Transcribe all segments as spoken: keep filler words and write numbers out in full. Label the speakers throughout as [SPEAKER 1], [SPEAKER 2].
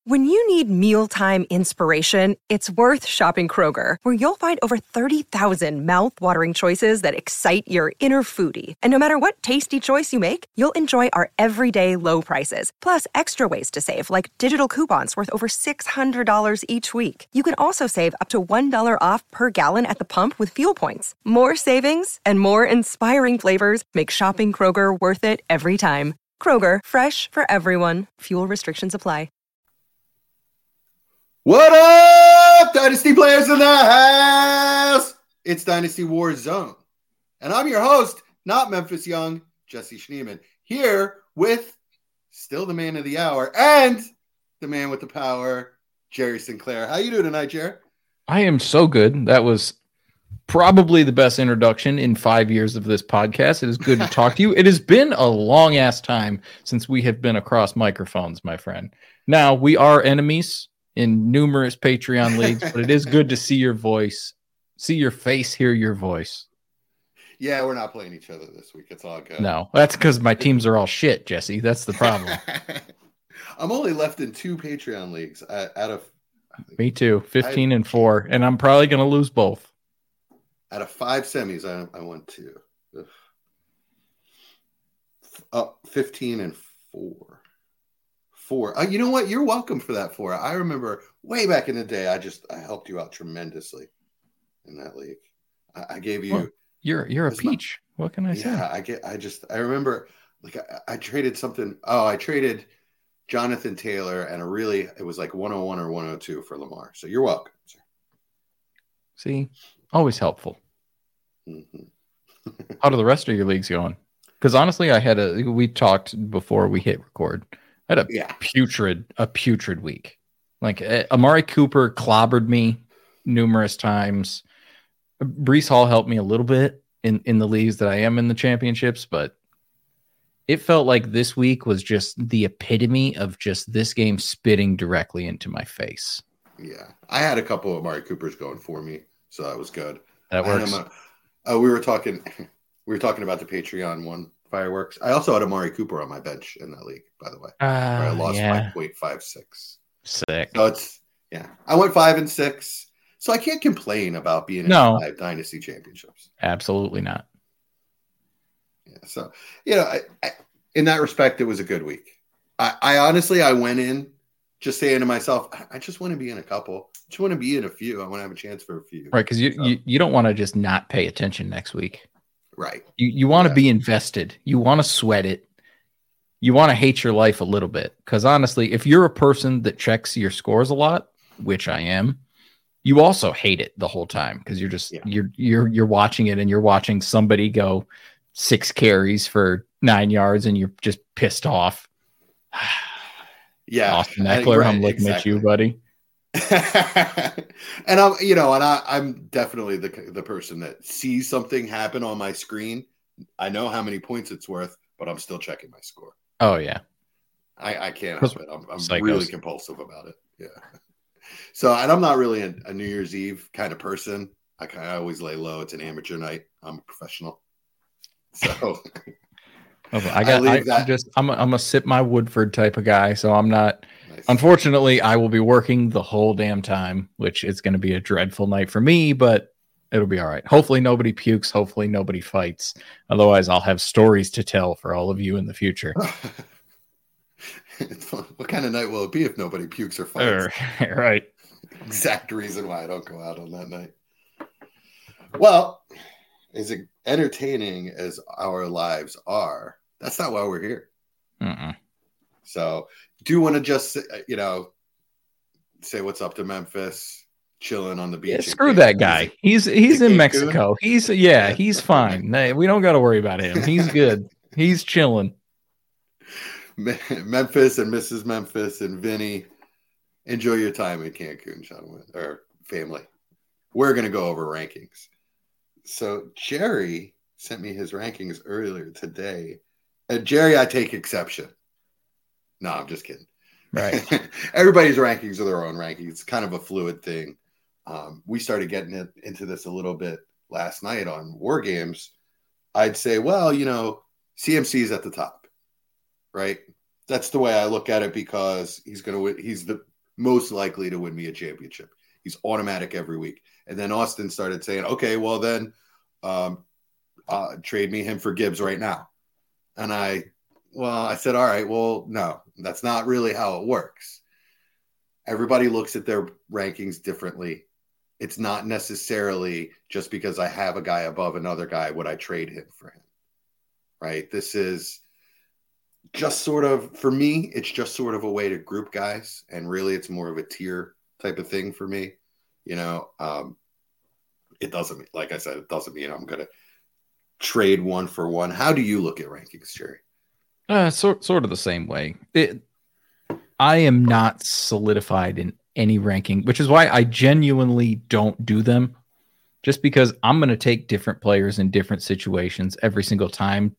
[SPEAKER 1] When you need mealtime inspiration, it's worth shopping Kroger, where you'll find over thirty thousand mouth-watering choices that excite your inner foodie. And no matter what tasty choice you make, you'll enjoy our everyday low prices, plus extra ways to save, like digital coupons worth over six hundred dollars each week. You can also save up to one dollar off per gallon at the pump with fuel points. More savings and more inspiring flavors make shopping Kroger worth it every time. Kroger, fresh for everyone. Fuel restrictions apply.
[SPEAKER 2] What up, Dynasty players in the house? It's Dynasty War Zone. And I'm your host, not Memphis Young, Jesse Schneeman, here with still the man of the hour and the man with the power, Jerry Sinclair. How you doing tonight, Jerry?
[SPEAKER 3] I am so good. That was probably the best introduction in five years of this podcast. It is good to talk to you. It has been a long-ass time since we have been across microphones, my friend. Now, we are enemies in numerous Patreon leagues, but it is good to see your voice, see your face, hear your voice.
[SPEAKER 2] Yeah, we're not playing each other this week. It's all good.
[SPEAKER 3] No, that's because my teams are all shit, Jesse. That's the problem.
[SPEAKER 2] I'm only left in two Patreon leagues out of...
[SPEAKER 3] Me too, fifteen I, and four, and I'm probably going to lose both.
[SPEAKER 2] Out of five semis, I, I won two. Uh, fifteen and four. Four. Uh, you know what? You're welcome for that four. I remember way back in the day, I just I helped you out tremendously in that league. I, I gave you.
[SPEAKER 3] Well, you're you're a peach. My, what can I say?
[SPEAKER 2] Yeah, I get. I just I remember like I, I traded something. Oh, I traded Jonathan Taylor and a really it was like one oh one or one oh two for Lamar. So you're welcome, sir.
[SPEAKER 3] See, always helpful.
[SPEAKER 2] Mm-hmm.
[SPEAKER 3] How do the rest of your leagues going? Because honestly, I had a. We talked before we hit record. I had a
[SPEAKER 2] yeah.
[SPEAKER 3] putrid, a putrid week. Like uh, Amari Cooper clobbered me numerous times. Breece Hall helped me a little bit in, in the leagues that I am in the championships, but it felt like this week was just the epitome of just this game spitting directly into my face.
[SPEAKER 2] Yeah, I had a couple of Amari Coopers going for me, so that was good.
[SPEAKER 3] That works.
[SPEAKER 2] A, uh, we were talking, we were talking about the Patreon one. Fireworks. I also had Amari Cooper on my bench in that league, by the way.
[SPEAKER 3] Uh,
[SPEAKER 2] where I lost
[SPEAKER 3] yeah.
[SPEAKER 2] five point five six.
[SPEAKER 3] Sick.
[SPEAKER 2] So it's, yeah. I went five and six. So I can't complain about being in
[SPEAKER 3] no.
[SPEAKER 2] five dynasty championships.
[SPEAKER 3] Absolutely not.
[SPEAKER 2] Yeah. So, you know, I, I, in that respect, it was a good week. I, I honestly, I went in just saying to myself, I just want to be in a couple. I just want to be in a few. I want to have a chance for a few.
[SPEAKER 3] Right. Because you,
[SPEAKER 2] so.
[SPEAKER 3] you, you don't want to just not pay attention next week.
[SPEAKER 2] Right.
[SPEAKER 3] You you want to
[SPEAKER 2] yeah.
[SPEAKER 3] be invested. You want to sweat it. You want to hate your life a little bit. Because honestly, if you're a person that checks your scores a lot, which I am, you also hate it the whole time because you're just yeah. you're you're you're watching it and you're watching somebody go six carries for nine yards and you're just pissed off.
[SPEAKER 2] Yeah.
[SPEAKER 3] Austin Eckler, right, I'm looking
[SPEAKER 2] exactly.
[SPEAKER 3] at you, buddy.
[SPEAKER 2] And I'm, you know, and I, I'm definitely the the person that sees something happen on my screen. I know how many points it's worth, but I'm still checking my score.
[SPEAKER 3] Oh yeah,
[SPEAKER 2] I, I can't help it. I'm, I'm
[SPEAKER 3] Psychos.
[SPEAKER 2] really compulsive about it. Yeah. So, and I'm not really a, a New Year's Eve kind of person. I kind of always lay low. It's an amateur night. I'm a professional. So
[SPEAKER 3] I got. I, I, I just. I'm. A, I'm a sip my Woodford type of guy. So I'm not.
[SPEAKER 2] Nice.
[SPEAKER 3] Unfortunately, I will be working the whole damn time, which is going to be a dreadful night for me, but it'll be all right. Hopefully nobody pukes. Hopefully nobody fights. Otherwise, I'll have stories to tell for all of you in the future.
[SPEAKER 2] What kind of night will it be if nobody pukes or fights?
[SPEAKER 3] Uh, right.
[SPEAKER 2] Exact reason why I don't go out on that night. Well, as entertaining as our lives are, that's not why we're here.
[SPEAKER 3] Mm-mm.
[SPEAKER 2] So, do you want to just, you know, say what's up to Memphis, chilling on the beach?
[SPEAKER 3] Yeah, screw that guy. He's he's in Mexico. He's yeah, he's fine. We don't got to worry about him. He's good. He's chilling.
[SPEAKER 2] Memphis and Missus Memphis and Vinny, enjoy your time in Cancun, gentlemen, or family. We're gonna go over rankings. So Jerry sent me his rankings earlier today. And Jerry, I take exception. No, I'm just kidding.
[SPEAKER 3] Right.
[SPEAKER 2] Everybody's rankings are their own rankings. It's kind of a fluid thing. Um, we started getting it, into this a little bit last night on War Games. I'd say, well, you know, C M C is at the top, right? That's the way I look at it because he's going to, he's the most likely to win me a championship. He's automatic every week. And then Austin started saying, okay, well then um, uh, trade me him for Gibbs right now. And I, well, I said, all right, well, no, that's not really how it works. Everybody looks at their rankings differently. It's not necessarily just because I have a guy above another guy, would I trade him for him? Right? This is just sort of, for me, it's just sort of a way to group guys. And really, it's more of a tier type of thing for me. You know, um, it doesn't, like I said, it doesn't mean I'm going to trade one for one. How do you look at rankings, Jerry?
[SPEAKER 3] Uh, sort, sort of the same way. It, I am not solidified in any ranking, which is why I genuinely don't do them, just because I'm going to take different players in different situations every single time.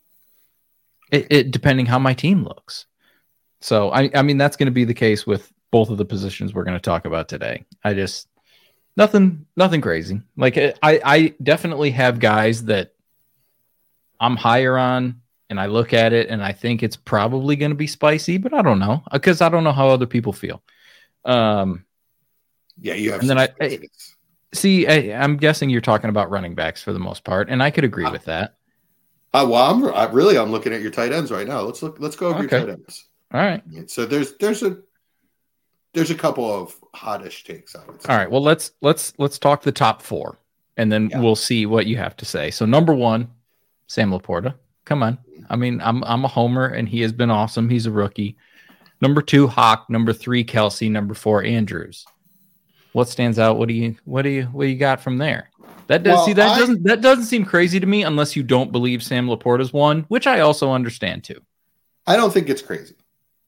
[SPEAKER 3] It, it depending how my team looks. So, I, I mean, that's going to be the case with both of the positions we're going to talk about today. I just, nothing, nothing crazy. Like I, I definitely have guys that I'm higher on, and I look at it and I think it's probably going to be spicy, but I don't know because I don't know how other people feel. Um,
[SPEAKER 2] yeah, you have.
[SPEAKER 3] And then I, I see. I, I'm guessing you're talking about running backs for the most part, and I could agree uh, with that.
[SPEAKER 2] Uh, well, I'm I really I'm looking at your tight ends right now. Let's look. Let's go over okay. your tight ends.
[SPEAKER 3] All right.
[SPEAKER 2] So there's there's a there's a couple of hottish takes. I would say.
[SPEAKER 3] All right. Well, let's let's let's talk the top four, and then yeah. we'll see what you have to say. So number one, Sam Laporta. Come on. I mean, I'm I'm a homer, and he has been awesome. He's a rookie. Number two, Hawk. Number three, Kelsey. Number four, Andrews. What stands out? What do you what do you what do you got from there? That does well, see that I, doesn't that doesn't seem crazy to me unless you don't believe Sam Laporta's one, which I also understand too.
[SPEAKER 2] I don't think it's crazy.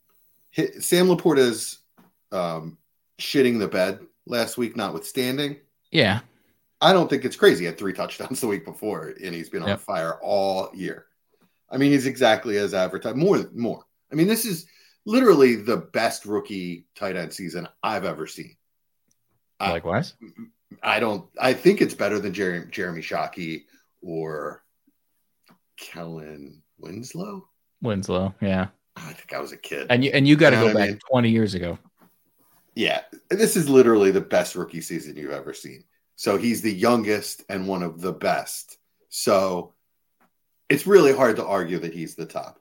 [SPEAKER 2] Sam Laporta's um, shitting the bed last week, notwithstanding.
[SPEAKER 3] Yeah,
[SPEAKER 2] I don't think it's crazy. He had three touchdowns the week before, and he's been on yep. fire all year. I mean, he's exactly as advertised. More, more. I mean, this is literally the best rookie tight end season I've ever seen.
[SPEAKER 3] Likewise.
[SPEAKER 2] I, I don't. I think it's better than Jeremy, Jeremy Shockey or Kellen Winslow.
[SPEAKER 3] Winslow, yeah.
[SPEAKER 2] I think I was a kid,
[SPEAKER 3] and you and you got to
[SPEAKER 2] you know
[SPEAKER 3] go back
[SPEAKER 2] I mean?
[SPEAKER 3] twenty years ago.
[SPEAKER 2] Yeah, this is literally the best rookie season you've ever seen. So he's the youngest and one of the best. So. It's really hard to argue that he's the top.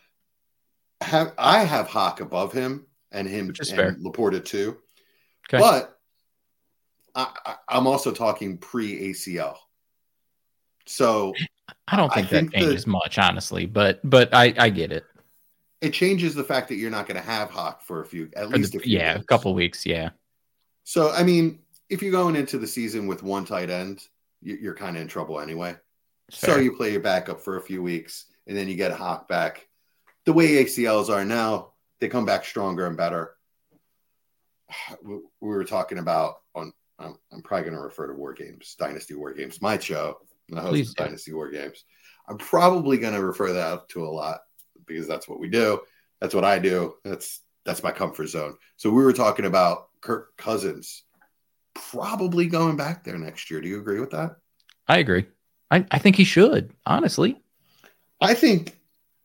[SPEAKER 2] Have, I have Hawk above him and him and fair. Laporta too. Okay. But I, I, I'm also talking pre-A C L. So
[SPEAKER 3] I don't think I that think changes that, much, honestly, but but I, I get it.
[SPEAKER 2] It changes the fact that you're not going to have Hawk for a few, at for least
[SPEAKER 3] the,
[SPEAKER 2] a few
[SPEAKER 3] Yeah,
[SPEAKER 2] weeks.
[SPEAKER 3] a couple weeks, yeah.
[SPEAKER 2] So, I mean, if you're going into the season with one tight end, you're kind of in trouble anyway. Fair. So you play your backup for a few weeks, and then you get Hawk back. The way A C Ls are now, they come back stronger and better. We were talking about on. I'm, I'm probably going to refer to War Games, Dynasty War Games, my show, the host Please of do. Dynasty War Games. I'm probably going to refer that to a lot because that's what we do. That's what I do. That's that's my comfort zone. So we were talking about Kirk Cousins probably going back there next year. Do you agree with that?
[SPEAKER 3] I agree. I, I think he should, honestly.
[SPEAKER 2] I think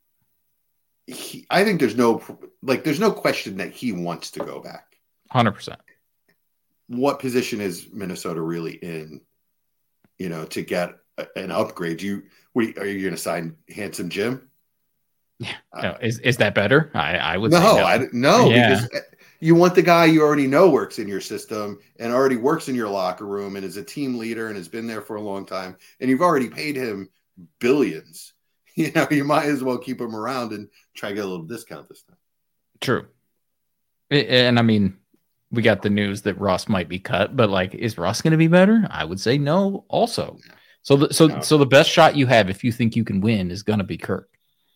[SPEAKER 2] he, I think there's no like there's no question that he wants to go back.
[SPEAKER 3] one hundred percent.
[SPEAKER 2] What position is Minnesota really in, you know, to get a, an upgrade? You what, are you going to sign Handsome Jim?
[SPEAKER 3] Yeah. No, is is that better? I, I would
[SPEAKER 2] no,
[SPEAKER 3] say no.
[SPEAKER 2] I no
[SPEAKER 3] yeah.
[SPEAKER 2] because you want the guy you already know works in your system and already works in your locker room and is a team leader and has been there for a long time. And you've already paid him billions. You know, you might as well keep him around and try to get a little discount this time.
[SPEAKER 3] True. And I mean, we got the news that Russ might be cut, but like, is Russ going to be better? I would say no also. Yeah. So, the, so, no. so the best shot you have, if you think you can win, is going to be Kirk.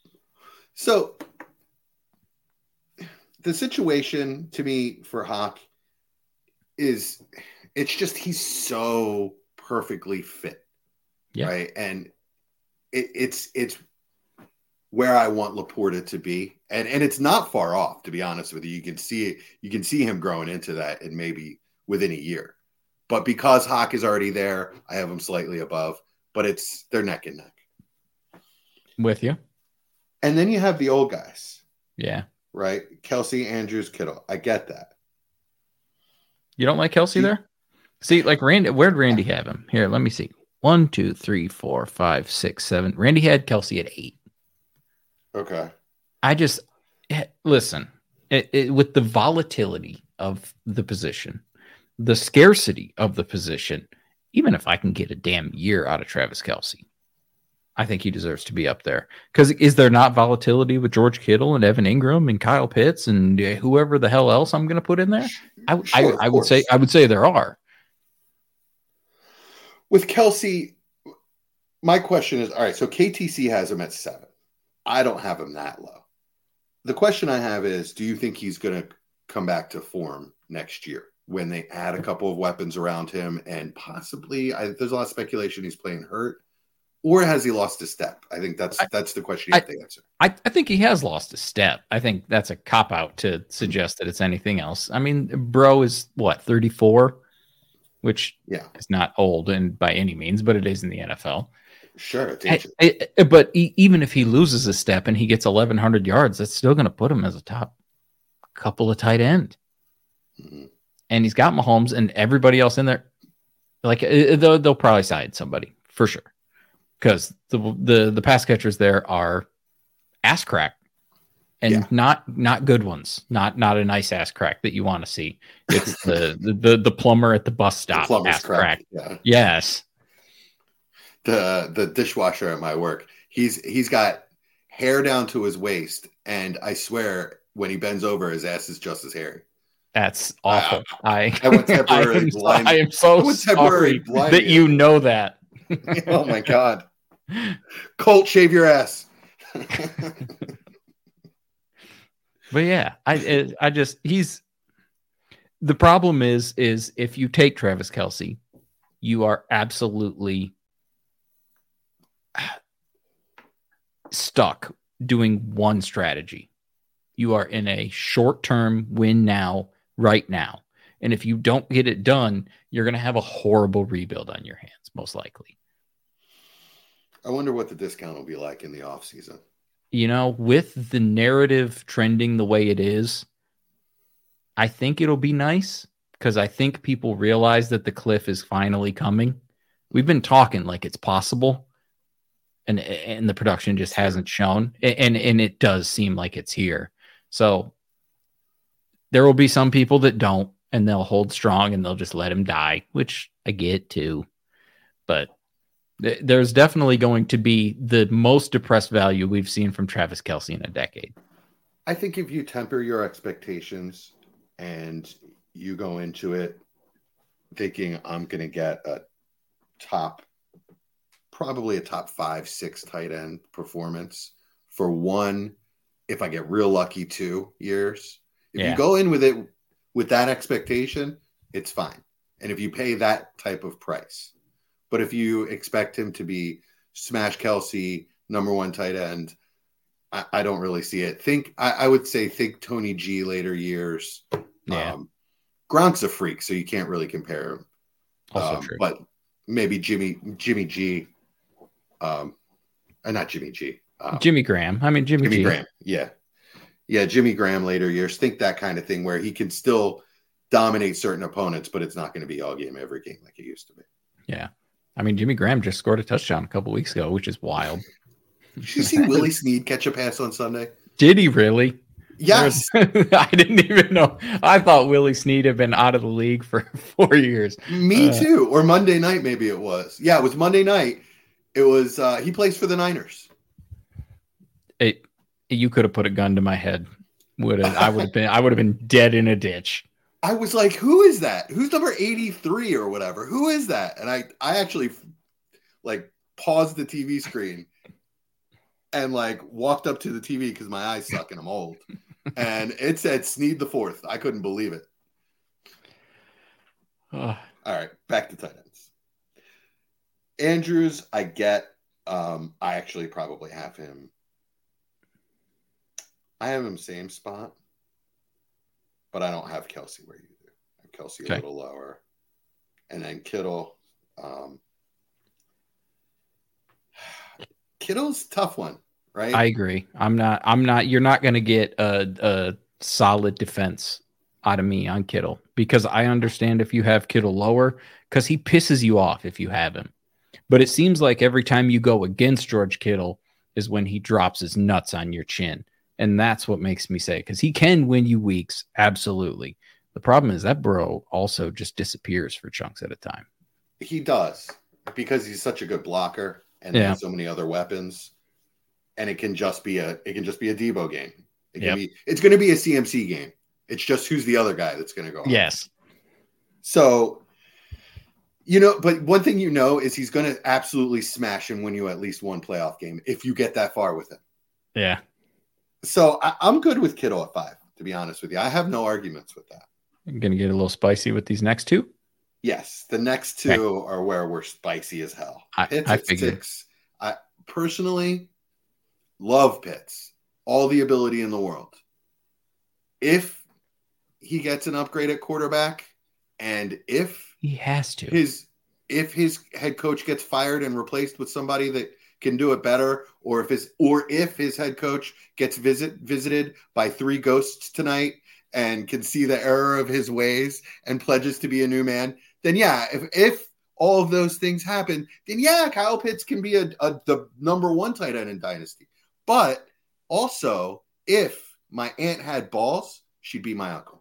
[SPEAKER 2] So, the situation to me for Hawk is it's just he's so perfectly fit, yeah. right? And it, it's it's where I want Laporta to be, and and it's not far off, to be honest with you. You can see you can see him growing into that, and maybe within a year. But because Hawk is already there, I have him slightly above. But it's they're neck and neck.
[SPEAKER 3] With you,
[SPEAKER 2] and then you have the old guys,
[SPEAKER 3] yeah.
[SPEAKER 2] Right? Kelsey, Andrews, Kittle. I get that.
[SPEAKER 3] You don't like Kelsey there? See, like Randy, where'd Randy have him? Here, let me see. One, two, three, four, five, six, seven. Randy had Kelsey at eight.
[SPEAKER 2] Okay.
[SPEAKER 3] I just listen it, it, with the volatility of the position, the scarcity of the position. Even if I can get a damn year out of Travis Kelsey, I think he deserves to be up there. Because is there not volatility with George Kittle and Evan Ingram and Kyle Pitts and whoever the hell else I'm going to put in there? I,
[SPEAKER 2] sure,
[SPEAKER 3] I, I would say I would say there are.
[SPEAKER 2] With Kelsey, my question is, all right, so K T C has him at seven. I don't have him that low. The question I have is, do you think he's going to come back to form next year when they add a couple of weapons around him and possibly, I, there's a lot of speculation he's playing hurt, or has he lost a step? I think that's
[SPEAKER 3] I,
[SPEAKER 2] that's the question you have
[SPEAKER 3] I,
[SPEAKER 2] to answer.
[SPEAKER 3] I, I think he has lost a step. I think that's a cop-out to suggest that it's anything else. I mean, bro is, what, thirty-four? Which
[SPEAKER 2] yeah.
[SPEAKER 3] is not old and by any means, but it is in the N F L.
[SPEAKER 2] Sure. It's
[SPEAKER 3] I, I, but he, even if he loses a step and he gets eleven hundred yards, that's still going to put him as a top couple of tight end. Mm-hmm. And he's got Mahomes and everybody else in there. Like they'll, they'll probably side somebody for sure. Because the, the, the pass catchers there are ass crack and yeah. not, not good ones. Not, not a nice ass crack that you want to see. It's the, the, the, the plumber at the bus stop.
[SPEAKER 2] The
[SPEAKER 3] ass
[SPEAKER 2] crack.
[SPEAKER 3] crack.
[SPEAKER 2] Yeah.
[SPEAKER 3] Yes.
[SPEAKER 2] The the dishwasher at my work, he's he's got hair down to his waist, and I swear when he bends over, his ass is just as hairy.
[SPEAKER 3] That's awful. Uh, I
[SPEAKER 2] I went temporarily
[SPEAKER 3] I am,
[SPEAKER 2] blind.
[SPEAKER 3] I am so sorry that you know that.
[SPEAKER 2] Oh my god, Colt, shave your ass.
[SPEAKER 3] But yeah, I I just he's the problem is is if you take Travis Kelsey, you are absolutely stuck doing one strategy. You are in a short-term win now, right now. And if you don't get it done, you're going to have a horrible rebuild on your hands, most likely.
[SPEAKER 2] I wonder what the discount will be like in the offseason.
[SPEAKER 3] You know, with the narrative trending the way it is, I think it'll be nice because I think people realize that the cliff is finally coming. We've been talking like it's possible. And and the production just hasn't shown. And, and it does seem like it's here. So there will be some people that don't, and they'll hold strong and they'll just let him die, which I get too. But th- there's definitely going to be the most depressed value we've seen from Travis Kelsey in a decade.
[SPEAKER 2] I think if you temper your expectations and you go into it thinking I'm going to get a top probably a top five, six tight end performance for one, if I get real lucky, two years. If yeah. you go in with it with that expectation, it's fine. And if you pay that type of price, but if you expect him to be smash Kelsey, number one tight end, I, I don't really see it. Think I, I would say think Tony G later years.
[SPEAKER 3] Yeah.
[SPEAKER 2] Um, Gronk's a freak, so you can't really compare him.
[SPEAKER 3] Also
[SPEAKER 2] um,
[SPEAKER 3] true.
[SPEAKER 2] But maybe Jimmy Jimmy G. Um, uh, not Jimmy G. Um,
[SPEAKER 3] Jimmy Graham. I mean, Jimmy,
[SPEAKER 2] Jimmy
[SPEAKER 3] G.
[SPEAKER 2] Graham. Yeah. Yeah. Jimmy Graham later years. Think that kind of thing where he can still dominate certain opponents, but it's not going to be all game, every game like it used to be.
[SPEAKER 3] Yeah. I mean, Jimmy Graham just scored a touchdown a couple weeks ago, which is wild.
[SPEAKER 2] Did you see Willie Snead catch a pass on Sunday?
[SPEAKER 3] Did he really?
[SPEAKER 2] Yes.
[SPEAKER 3] I didn't even know. I thought Willie Snead had been out of the league for four years.
[SPEAKER 2] Me
[SPEAKER 3] uh,
[SPEAKER 2] too. Or Monday night, maybe it was. Yeah, it was Monday night. It was, uh, he plays for the Niners.
[SPEAKER 3] It, you could have put a gun to my head. Would have, I would have been, I would have been dead in a ditch.
[SPEAKER 2] I was like, who is that? Who's number eighty-three or whatever? Who is that? And I, I actually like paused the T V screen and like walked up to the T V because my eyes suck and I'm old. And it said Snead the fourth. I couldn't believe it.
[SPEAKER 3] Uh,
[SPEAKER 2] All right, back to tight ends. Andrews, I get. Um, I actually probably have him. I have him same spot, but I don't have Kelsey where you do. I have Kelsey okay. a little lower. And then Kittle. Um, Kittle's a tough one, right?
[SPEAKER 3] I agree. I'm not, I'm not, you're not going to get a, a solid defense out of me on Kittle, because I understand if you have Kittle lower, because he pisses you off if you have him. But it seems like every time you go against George Kittle is when he drops his nuts on your chin. And that's what makes me say, because he can win you weeks. Absolutely. The problem is that bro also just disappears for chunks at a time.
[SPEAKER 2] He does, because he's such a good blocker and
[SPEAKER 3] yeah.
[SPEAKER 2] he has so many other weapons. And it can just be a it can just be a Debo game. It can yep. be it's going to be a C M C game. It's just who's the other guy that's going to go on.
[SPEAKER 3] Yes.
[SPEAKER 2] So, you know, but one thing you know is he's going to absolutely smash and win you at least one playoff game if you get that far with him.
[SPEAKER 3] Yeah.
[SPEAKER 2] So I, I'm good with Kittle at five, to be honest with you. I have no arguments with that.
[SPEAKER 3] I'm going to get a little spicy with these next two.
[SPEAKER 2] Yes. The next two okay. are where we're spicy as hell.
[SPEAKER 3] I,
[SPEAKER 2] Pitts
[SPEAKER 3] I figured.
[SPEAKER 2] Six. I personally love Pitts. All the ability in the world. If he gets an upgrade at quarterback, and if
[SPEAKER 3] he has to,
[SPEAKER 2] his if his head coach gets fired and replaced with somebody that can do it better, or if his or if his head coach gets visit visited by three ghosts tonight and can see the error of his ways and pledges to be a new man, then yeah, if if all of those things happen, then yeah, Kyle Pitts can be a, a the number one tight end in Dynasty. But also, if my aunt had balls, she'd be my uncle.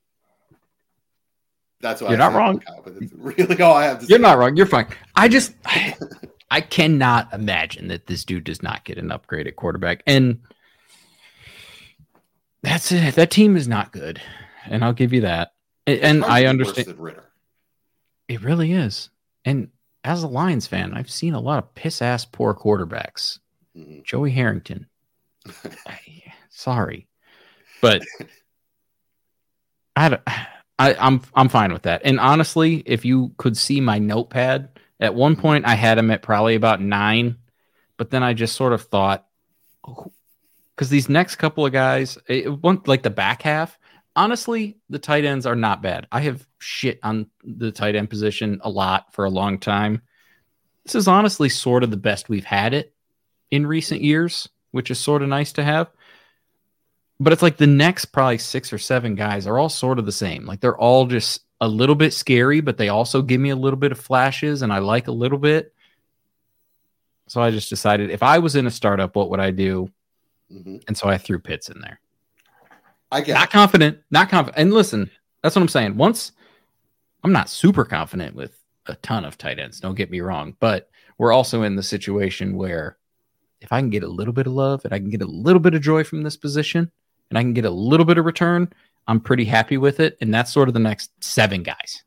[SPEAKER 2] That's why
[SPEAKER 3] you're not wrong.
[SPEAKER 2] Kyle, but it's really all I have to say.
[SPEAKER 3] You're not wrong. You're fine. I just, I, I cannot imagine that this dude does not get an upgrade at quarterback, and that's it. That team is not good, and I'll give you that. And, and I understand. It really is. And as a Lions fan, I've seen a lot of piss ass poor quarterbacks. Mm-hmm. Joey Harrington. I, sorry, but I, I, I'm I'm fine with that. And honestly, if you could see my notepad, at one point I had him at probably about nine, but then I just sort of thought, because these next couple of guys, it, one, like the back half, honestly, the tight ends are not bad. I have shit on the tight end position a lot for a long time. This is honestly sort of the best we've had it in recent years, which is sort of nice to have. But it's like the next probably six or seven guys are all sort of the same. Like they're all just a little bit scary, but they also give me a little bit of flashes and I like a little bit. So I just decided if I was in a startup, what would I do? Mm-hmm. And so I threw Pitts in there.
[SPEAKER 2] I get
[SPEAKER 3] not it. confident, not confident. And listen, that's what I'm saying. Once I'm not super confident with a ton of tight ends, don't get me wrong, but we're also in the situation where if I can get a little bit of love and I can get a little bit of joy from this position and I can get a little bit of return, I'm pretty happy with it. And that's sort of the next seven guys.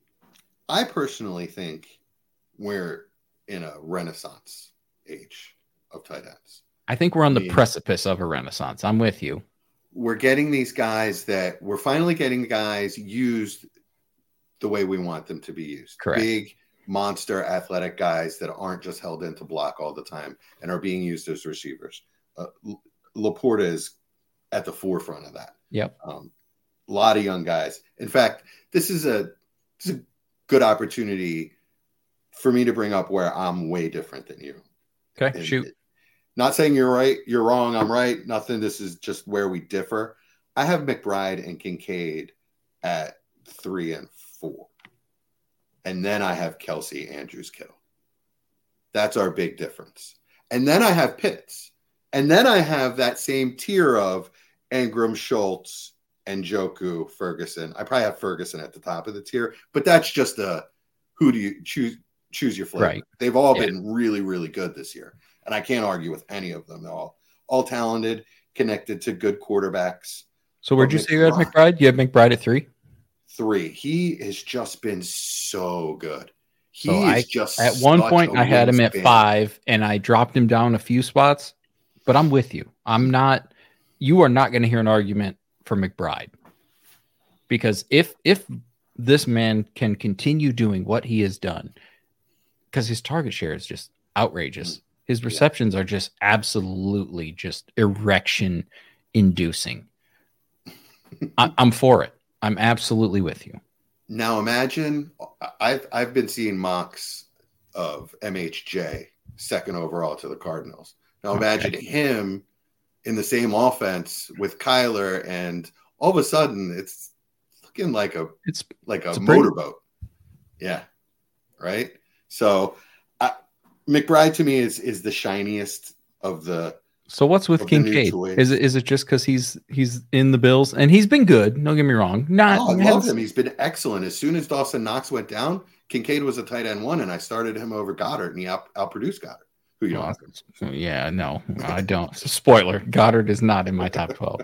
[SPEAKER 2] I personally think we're in a renaissance age of tight ends.
[SPEAKER 3] I think we're on
[SPEAKER 2] I
[SPEAKER 3] the
[SPEAKER 2] mean,
[SPEAKER 3] precipice of a renaissance. I'm with you.
[SPEAKER 2] We're getting these guys that we're finally getting guys used the way we want them to be used.
[SPEAKER 3] Correct.
[SPEAKER 2] Big, monster, athletic guys that aren't just held in to block all the time and are being used as receivers. Uh, Laporta is at the forefront of that.
[SPEAKER 3] Yep.
[SPEAKER 2] Um, a lot of young guys. In fact, this is a, this is a good opportunity for me to bring up where I'm way different than you.
[SPEAKER 3] Okay,
[SPEAKER 2] and
[SPEAKER 3] shoot.
[SPEAKER 2] Not saying you're right, you're wrong, I'm right. Nothing. This is just where we differ. I have McBride and Kincaid at three and four. And then I have Kelsey, Andrews, Kittle. That's our big difference. And then I have Pitts. And then I have that same tier of Ingram, Schultz, and Njoku, Ferguson. I probably have Ferguson at the top of the tier, but that's just a who do you choose choose your flavor.
[SPEAKER 3] Right.
[SPEAKER 2] They've all
[SPEAKER 3] yeah.
[SPEAKER 2] been really, really good this year. And I can't argue with any of them. They're all all talented, connected to good quarterbacks.
[SPEAKER 3] So where'd you say you had McBride? You have McBride at three?
[SPEAKER 2] Three. He has just been so good. He
[SPEAKER 3] so
[SPEAKER 2] is
[SPEAKER 3] I,
[SPEAKER 2] just
[SPEAKER 3] at one point I had him at band. five and I dropped him down a few spots, but I'm with you. I'm not, you are not going to hear an argument for McBride because if, if this man can continue doing what he has done, because his target share is just outrageous. His receptions yeah. are just absolutely just erection inducing. I, I'm for it. I'm absolutely with you.
[SPEAKER 2] Now imagine I've I've been seeing mocks of M H J second overall to the Cardinals. Now imagine okay. him in the same offense with Kyler, and all of a sudden it's looking like a
[SPEAKER 3] It's
[SPEAKER 2] like a
[SPEAKER 3] it's pretty-
[SPEAKER 2] motorboat. Yeah, right. So, I, McBride to me is is the shiniest of the.
[SPEAKER 3] So what's with
[SPEAKER 2] of the new
[SPEAKER 3] Kincaid?
[SPEAKER 2] toys.
[SPEAKER 3] Is it is it just because he's he's in the Bills and he's been good? Don't get me wrong. Not
[SPEAKER 2] Oh, I love
[SPEAKER 3] hasn't-
[SPEAKER 2] him. He's been excellent. As soon as Dawson Knox went down, Kincaid was a tight end one, and I started him over Goddard, and he out outproduced Goddard. Who you
[SPEAKER 3] Well,
[SPEAKER 2] don't?
[SPEAKER 3] yeah, no, I don't. Spoiler: Goddard is not in my top twelve.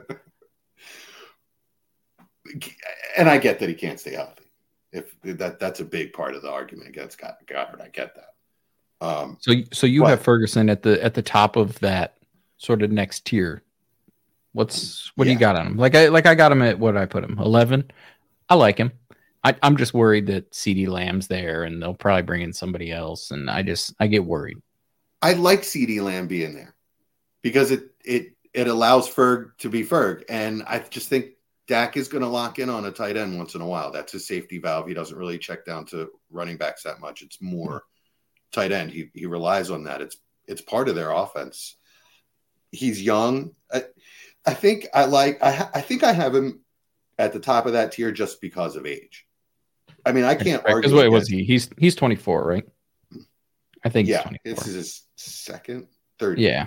[SPEAKER 2] And I get that he can't stay healthy. If that that's a big part of the argument against Goddard, I get that. Um,
[SPEAKER 3] So so you
[SPEAKER 2] but-
[SPEAKER 3] have Ferguson at the at the top of that sort of next tier. What's what do
[SPEAKER 2] Yeah.
[SPEAKER 3] you got on him? Like I like I got him at what did I put him? eleven. I like him. I, I'm just worried that CeeDee Lamb's there and they'll probably bring in somebody else, and I just I get worried.
[SPEAKER 2] I like CeeDee Lamb being there because it it it allows Ferg to be Ferg, and I just think Dak is going to lock in on a tight end once in a while. That's his safety valve. He doesn't really check down to running backs that much. It's more tight end. He he relies on that. It's it's part of their offense. He's young. I, I think I like. I ha- I think I have him at the top of that tier just because of age. I mean, I can't
[SPEAKER 3] Because
[SPEAKER 2] argue.
[SPEAKER 3] wait, was
[SPEAKER 2] against-
[SPEAKER 3] he? He's he's twenty-four, right? I think he's
[SPEAKER 2] Yeah,
[SPEAKER 3] twenty-four.
[SPEAKER 2] this is his second, third.
[SPEAKER 3] Yeah.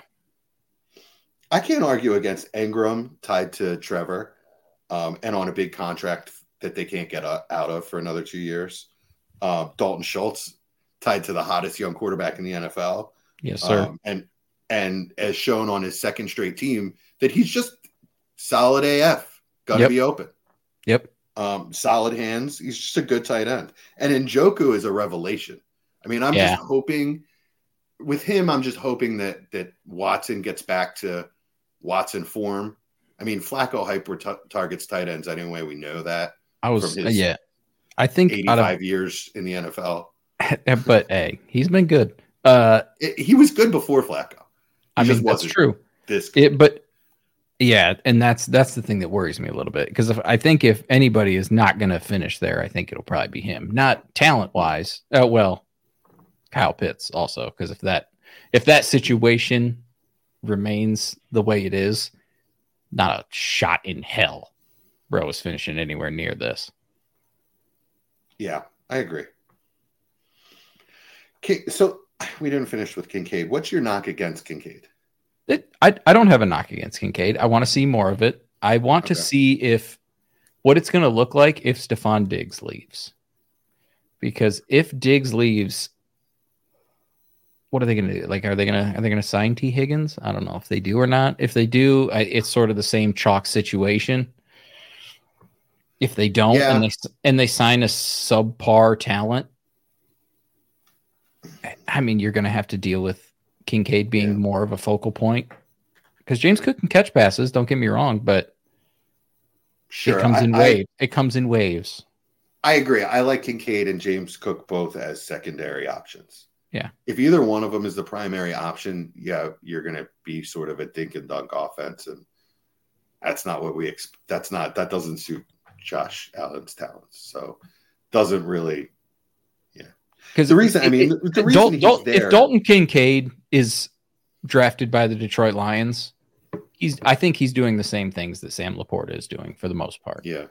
[SPEAKER 2] I can't argue against Ingram tied to Trevor, um, and on a big contract that they can't get out of for another two years. Uh, Dalton Schultz tied to the hottest young quarterback in the N F L.
[SPEAKER 3] Yes, sir.
[SPEAKER 2] Um, and and as shown on his second straight team, that he's just solid A F, got to
[SPEAKER 3] Yep.
[SPEAKER 2] be open.
[SPEAKER 3] Yep.
[SPEAKER 2] Um, solid hands. He's just a good tight end. And Njoku is a revelation. I mean, I'm
[SPEAKER 3] Yeah.
[SPEAKER 2] just hoping with him, I'm just hoping that that Watson gets back to Watson form. I mean, Flacco hyper t- targets tight ends anyway. We know that.
[SPEAKER 3] I was
[SPEAKER 2] from his
[SPEAKER 3] yeah. I think out
[SPEAKER 2] eighty-five years in the N F L.
[SPEAKER 3] of, but hey, he's been good. Uh,
[SPEAKER 2] It, he was good before Flacco. He
[SPEAKER 3] I
[SPEAKER 2] just
[SPEAKER 3] mean that's
[SPEAKER 2] wasn't
[SPEAKER 3] true.
[SPEAKER 2] This good.
[SPEAKER 3] It, but yeah, and that's that's the thing that worries me a little bit because if I think if anybody is not going to finish there, I think it'll probably be him. Not talent wise. Uh, well, Kyle Pitts also because if that if that situation remains the way it is, not a shot in hell, bro is finishing anywhere near this.
[SPEAKER 2] Yeah, I agree. Okay, so we didn't finish with Kincaid. What's your knock against Kincaid?
[SPEAKER 3] It, I I don't have a knock against Kincaid. I want to see more of it. I want to
[SPEAKER 2] Okay.
[SPEAKER 3] see if what it's going to look like if Stephon Diggs leaves. Because if Diggs leaves, what are they going to do? Like, are they going to are they going to sign T Higgins? I don't know if they do or not. If they do, I, it's sort of the same chalk situation. If they don't,
[SPEAKER 2] Yeah.
[SPEAKER 3] and they and they sign a subpar talent, I mean, you're going to have to deal with Kincaid being
[SPEAKER 2] Yeah.
[SPEAKER 3] more of a focal point because James Cook can catch passes. Don't get me wrong, but
[SPEAKER 2] Sure,
[SPEAKER 3] it comes
[SPEAKER 2] I,
[SPEAKER 3] in
[SPEAKER 2] I,
[SPEAKER 3] waves. It comes in waves.
[SPEAKER 2] I agree. I like Kincaid and James Cook both as secondary options.
[SPEAKER 3] Yeah.
[SPEAKER 2] If either one of them is the primary option, yeah, you're going to be sort of a dink and dunk offense, and that's not what we. Ex- that's not that doesn't suit Josh Allen's talents. So doesn't really.
[SPEAKER 3] Because
[SPEAKER 2] The reason, I mean, the, the reason
[SPEAKER 3] Dal-
[SPEAKER 2] he's
[SPEAKER 3] Dal-
[SPEAKER 2] there.
[SPEAKER 3] if Dalton Kincaid is drafted by the Detroit Lions, he's. I think he's doing the same things that Sam Laporta is doing for the most part.
[SPEAKER 2] Yeah.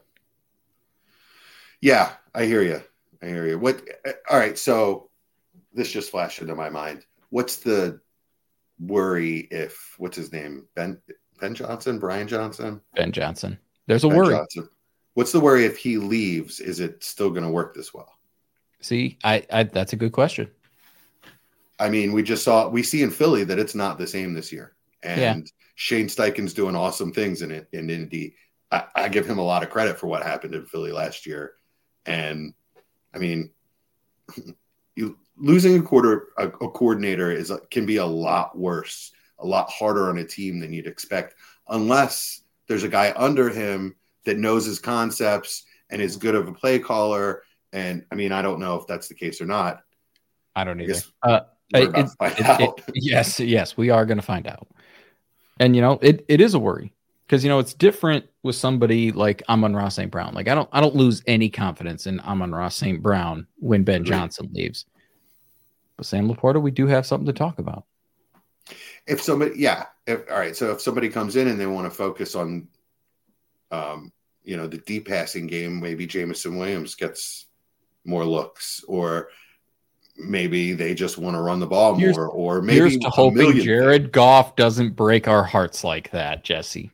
[SPEAKER 2] Yeah, I hear you. I hear you. What? All right. So this just flashed into my mind. What's the worry if what's his name? Ben Ben Johnson, Brian Johnson,
[SPEAKER 3] Ben Johnson. There's a
[SPEAKER 2] Ben
[SPEAKER 3] worry.
[SPEAKER 2] Johnson. What's the worry if he leaves? Is it still going to work this well?
[SPEAKER 3] See, I, I that's a good question.
[SPEAKER 2] I mean, we just saw we see in Philly that it's not the same this year, and
[SPEAKER 3] Yeah.
[SPEAKER 2] Shane Steichen's doing awesome things in it in Indy. I, I give him a lot of credit for what happened in Philly last year, and I mean, you losing a quarter a, a coordinator is can be a lot worse, a lot harder on a team than you'd expect, unless there's a guy under him that knows his concepts and is good of a play caller. And I mean, I don't know if that's the case or not.
[SPEAKER 3] I don't
[SPEAKER 2] I
[SPEAKER 3] either.
[SPEAKER 2] guess
[SPEAKER 3] Uh,
[SPEAKER 2] we're
[SPEAKER 3] it-
[SPEAKER 2] about to
[SPEAKER 3] it-
[SPEAKER 2] find
[SPEAKER 3] it-
[SPEAKER 2] out.
[SPEAKER 3] it- yes, yes, we are going to find out. And you know, it, it is a worry because you know it's different with somebody like Amon-Ra Saint Brown. Like I don't I don't lose any confidence in Amon-Ra Saint Brown when Ben
[SPEAKER 2] Agreed.
[SPEAKER 3] Johnson leaves. But Sam Laporta, we do have something to talk about.
[SPEAKER 2] If somebody, yeah, if, all right. So if somebody comes in and they want to focus on, um, you know, the deep passing game, maybe Jamison Williams gets more looks, or maybe they just want to run the ball
[SPEAKER 3] Here's,
[SPEAKER 2] more, or maybe
[SPEAKER 3] here's to hoping Jared
[SPEAKER 2] things.
[SPEAKER 3] Goff doesn't break our hearts like that, Jesse.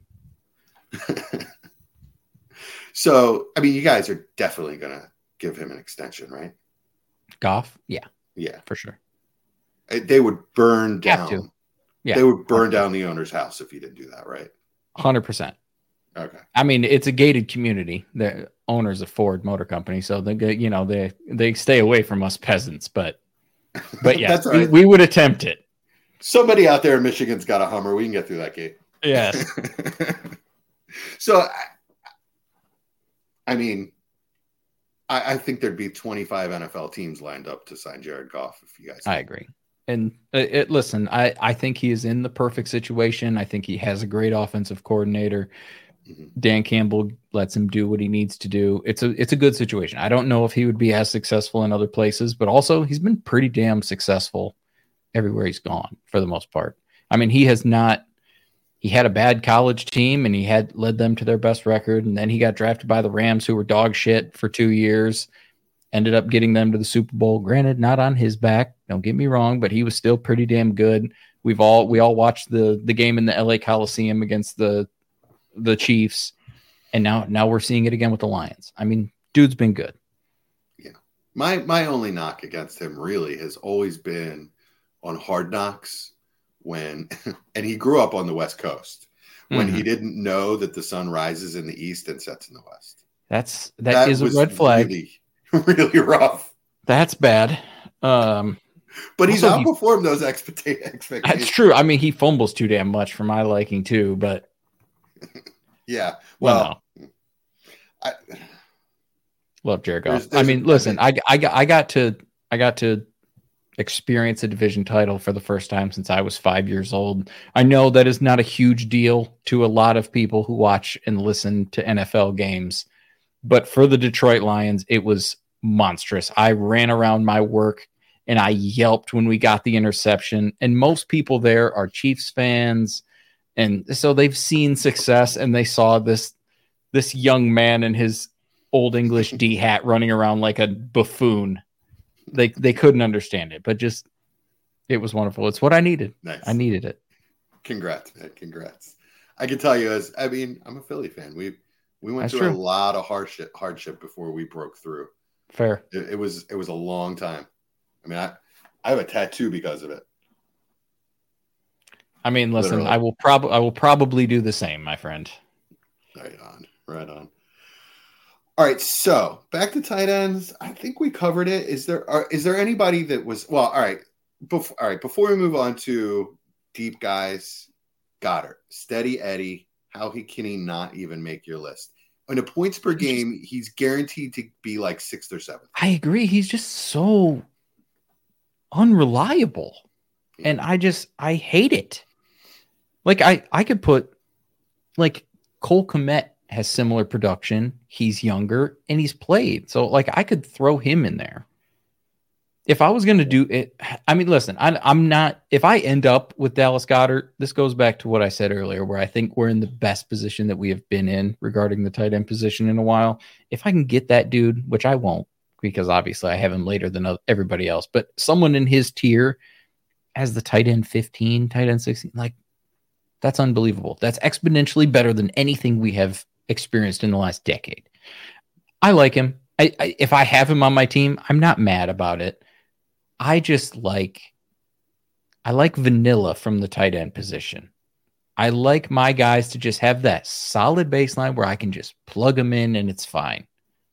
[SPEAKER 2] So, I mean, you guys are definitely going to give him an extension, right?
[SPEAKER 3] Goff? Yeah.
[SPEAKER 2] Yeah.
[SPEAKER 3] For sure.
[SPEAKER 2] They would burn down.
[SPEAKER 3] Yeah.
[SPEAKER 2] They would burn down the owner's house if you didn't do that, right?
[SPEAKER 3] one hundred percent.
[SPEAKER 2] Okay.
[SPEAKER 3] I mean, it's a gated community. The owner's a Ford Motor Company, so they, you know, they they stay away from us peasants. But, but yeah,
[SPEAKER 2] That's right.
[SPEAKER 3] we, we would attempt it.
[SPEAKER 2] Somebody out there in Michigan's got a Hummer. We can get through that gate.
[SPEAKER 3] Yes.
[SPEAKER 2] So, I, I mean, I, I think there'd be twenty-five N F L teams lined up to sign Jared Goff if you guys.
[SPEAKER 3] I agree. And it, it, listen, I, I think he is in the perfect situation. I think he has a great offensive coordinator. Mm-hmm. Dan Campbell lets him do what he needs to do. It's a it's a good situation. I don't know if he would be as successful in other places, but also he's been pretty damn successful everywhere he's gone for the most part. I mean, he has not. He had a bad college team and he had led them to their best record, and then he got drafted by the Rams, who were dog shit for two years. Ended up getting them to the Super Bowl. Granted, not on his back. Don't get me wrong, but he was still pretty damn good. We've all we all watched the the game in the L A Coliseum against the the Chiefs, and now now we're seeing it again with the Lions. I mean, dude's been good.
[SPEAKER 2] Yeah, my my only knock against him really has always been on Hard Knocks when, and he grew up on the West Coast when mm-hmm. he didn't know that the sun rises in the east and sets in the west.
[SPEAKER 3] That's that, that is a red flag.
[SPEAKER 2] Really, really rough.
[SPEAKER 3] That's bad. Um,
[SPEAKER 2] but he's outperformed he, those expectations.
[SPEAKER 3] That's true. I mean, he fumbles too damn much for my liking too, but
[SPEAKER 2] yeah. Well, well no.
[SPEAKER 3] I love Jared Goff. There's, there's I mean, a, listen, I, I got I got to I got to experience a division title for the first time since I was five years old. I know that is not a huge deal to a lot of people who watch and listen to N F L games, but for the Detroit Lions, it was monstrous. I ran around my work and I yelped when we got the interception. And most people there are Chiefs fans. And so they've seen success and they saw this, this young man in his old English D hat running around like a buffoon. They, they couldn't understand it, but just, it was wonderful. It's what I needed.
[SPEAKER 2] Nice.
[SPEAKER 3] I needed it.
[SPEAKER 2] Congrats, man. Congrats. I can tell you as, I mean, I'm a Philly fan. We, we went
[SPEAKER 3] That's
[SPEAKER 2] through
[SPEAKER 3] true.
[SPEAKER 2] a lot of hardship, hardship before we broke through.
[SPEAKER 3] Fair.
[SPEAKER 2] It, it was it was a long time. I mean, I, I have a tattoo because of it.
[SPEAKER 3] I mean, listen, Literally. I will probably I will probably do the same, my friend.
[SPEAKER 2] Right on, right on. All right, so back to tight ends. I think we covered it. Is there are, is there anybody that was well? All right, before all right before we move on to deep guys, Goddard, Steady Eddie. How he can he not even make your list? In a points per game, he's guaranteed to be like sixth or seventh.
[SPEAKER 3] I agree. He's just so unreliable. Yeah. And I just, I hate it. Like I, I could put like Cole Kmet has similar production. He's younger and he's played. So like I could throw him in there. If I was going to do it, I mean, listen, I, I'm not, if I end up with Dallas Goedert, this goes back to what I said earlier, where I think we're in the best position that we have been in regarding the tight end position in a while. If I can get that dude, which I won't, because obviously I have him later than everybody else, but someone in his tier as the tight end fifteen, tight end sixteen, like that's unbelievable. That's exponentially better than anything we have experienced in the last decade. I like him. I, I if I have him on my team, I'm not mad about it. I just like, I like vanilla from the tight end position. I like my guys to just have that solid baseline where I can just plug them in and it's fine.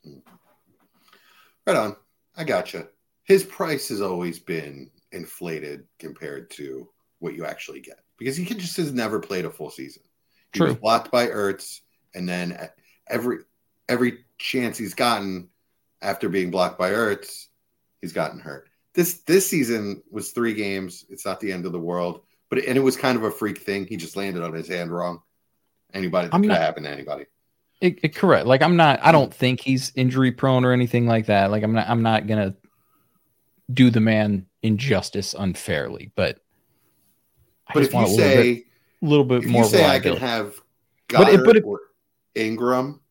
[SPEAKER 2] Right on. I gotcha. His price has always been inflated compared to what you actually get because he just has never played a full season. He
[SPEAKER 3] True.
[SPEAKER 2] was blocked by Ertz, and then every every chance he's gotten after being blocked by Ertz, he's gotten hurt. This this season was three games. It's not the end of the world, but it, and it was kind of a freak thing. He just landed on his hand wrong. Anybody that could happen to anybody.
[SPEAKER 3] It, it, correct. Like I'm not. I don't think he's injury prone or anything like that. Like I'm not. I'm not gonna do the man injustice unfairly. But
[SPEAKER 2] I but if you say
[SPEAKER 3] a little bit, little bit
[SPEAKER 2] if
[SPEAKER 3] more,
[SPEAKER 2] you say I can have
[SPEAKER 3] but
[SPEAKER 2] Goddard
[SPEAKER 3] it, but it,
[SPEAKER 2] or Ingram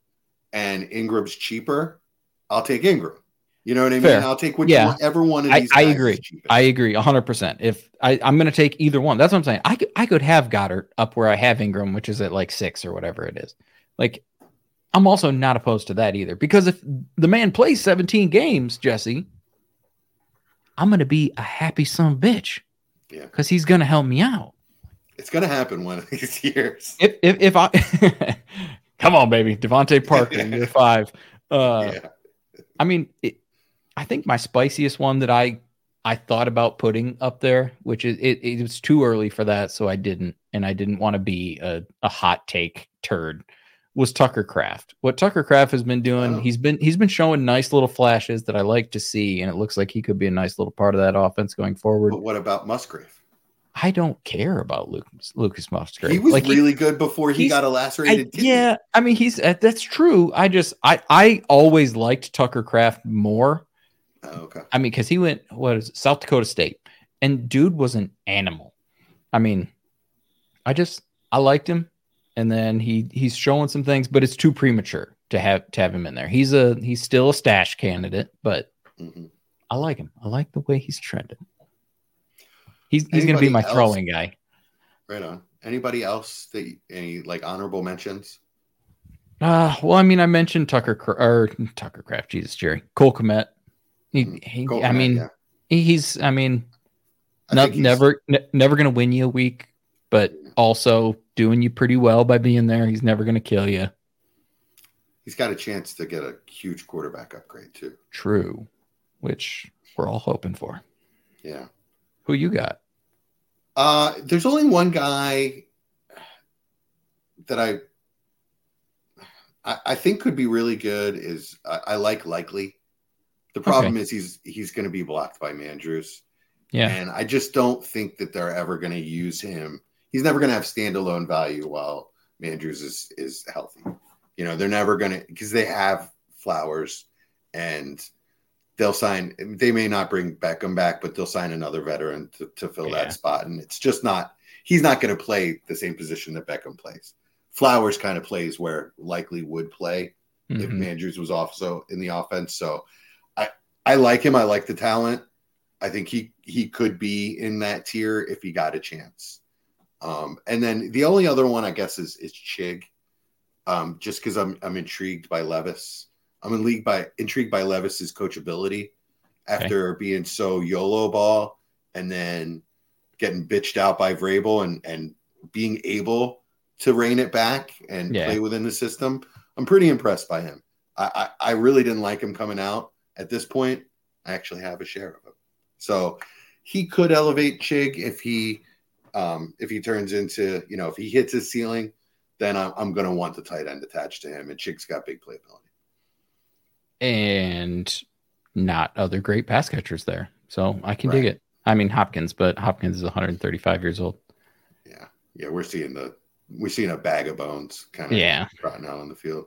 [SPEAKER 2] and Ingram's cheaper, I'll take Ingram. You know what I mean?
[SPEAKER 3] Fair.
[SPEAKER 2] I'll take which
[SPEAKER 3] Yeah.
[SPEAKER 2] one, ever one of
[SPEAKER 3] I,
[SPEAKER 2] these
[SPEAKER 3] I
[SPEAKER 2] guys
[SPEAKER 3] agree.
[SPEAKER 2] is cheapest.
[SPEAKER 3] I agree one hundred percent. If I, I'm going to take either one. That's what I'm saying. I could, I could have Goddard up where I have Ingram, which is at like six or whatever it is. Like, I'm also not opposed to that either. Because if the man plays seventeen games, Jesse, I'm going to be a happy son of a bitch.
[SPEAKER 2] Yeah.
[SPEAKER 3] Because he's going to help me out.
[SPEAKER 2] It's going to happen one of these years.
[SPEAKER 3] If if, if I come on, baby, Devontae Parker, year five. Uh,
[SPEAKER 2] yeah.
[SPEAKER 3] I mean, it, I think my spiciest one that I I thought about putting up there, which is it, it was too early for that, so I didn't, and I didn't want to be a, a hot take turd, was Tucker Kraft. What Tucker Kraft has been doing,
[SPEAKER 2] Oh.
[SPEAKER 3] he's been he's been showing nice little flashes that I like to see, and it looks like he could be a nice little part of that offense going forward.
[SPEAKER 2] But what about Musgrave?
[SPEAKER 3] I don't care about Lucas Lucas Musgrave.
[SPEAKER 2] He was
[SPEAKER 3] Like,
[SPEAKER 2] really good before he
[SPEAKER 3] he's-
[SPEAKER 2] got a
[SPEAKER 3] I,
[SPEAKER 2] lacerated kidney.
[SPEAKER 3] yeah, I mean he's uh, that's true. I just I I always liked Tucker Kraft more.
[SPEAKER 2] Oh, okay.
[SPEAKER 3] I mean, because he went what is it, South Dakota State, and dude was an animal. I mean, I just I liked him, and then he he's showing some things, but it's too premature to have to have him in there. He's a he's still a stash candidate, but
[SPEAKER 2] hmm
[SPEAKER 3] I like him. I like the way he's trending. He's he's going to be
[SPEAKER 2] Anybody
[SPEAKER 3] my
[SPEAKER 2] else?
[SPEAKER 3] throwing guy.
[SPEAKER 2] Right on. Anybody else that you- any like honorable mentions?
[SPEAKER 3] Uh, well, I mean, I mentioned Tucker Cra- or Tucker Kraft, Jesus, Jerry Cole Kmet. He,
[SPEAKER 2] Mhm.
[SPEAKER 3] he
[SPEAKER 2] Cole
[SPEAKER 3] I
[SPEAKER 2] Kmet,
[SPEAKER 3] mean,
[SPEAKER 2] yeah.
[SPEAKER 3] he- he's, I mean,
[SPEAKER 2] I
[SPEAKER 3] not
[SPEAKER 2] think he's-
[SPEAKER 3] never, ne- never going to win you a week, but also doing you pretty well by being there. He's never going to kill you.
[SPEAKER 2] He's got a chance to get a huge quarterback upgrade too.
[SPEAKER 3] True, which we're all hoping for.
[SPEAKER 2] Yeah.
[SPEAKER 3] Who you got?
[SPEAKER 2] Uh, there's only one guy that I, I I think could be really good. Is I, I like Likely. The problem
[SPEAKER 3] Okay.
[SPEAKER 2] is he's he's going to be blocked by Mandrews,
[SPEAKER 3] Yeah,
[SPEAKER 2] and I just don't think that they're ever going to use him. He's never going to have standalone value while Mandrews is is healthy. You know, they're never going to because they have Flowers, and they'll sign. They may not bring Beckham back, but they'll sign another veteran to, to fill
[SPEAKER 3] Yeah.
[SPEAKER 2] that spot, and it's just not. He's not going to play the same position that Beckham plays. Flowers kind of plays where Likely would play if
[SPEAKER 3] Mhm.
[SPEAKER 2] Mandrews was also in the offense. So I I like him. I like the talent. I think he he could be in that tier if he got a chance. Um, and then the only other one I guess is is Chig. Um, just because I'm I'm intrigued by Levis. I'm in league by intrigued by Levis's coachability after being so YOLO ball and then getting bitched out by Vrabel and and being able to rein it back and
[SPEAKER 3] Yeah.
[SPEAKER 2] play within the system. I'm pretty impressed by him. I, I I really didn't like him coming out. At this point, I actually have a share of him. So he could elevate Chig if he um, if he turns into, you know, if he hits his ceiling, then I'm, I'm going to want the tight end attached to him. And Chig's got big playability.
[SPEAKER 3] and not other great pass catchers there, so I can dig
[SPEAKER 2] Right.
[SPEAKER 3] it. I mean Hopkins, but Hopkins is one hundred thirty-five years old.
[SPEAKER 2] Yeah. Yeah. We're seeing the, we're seeing a bag of bones kind of
[SPEAKER 3] Yeah.
[SPEAKER 2] trotting out on the field.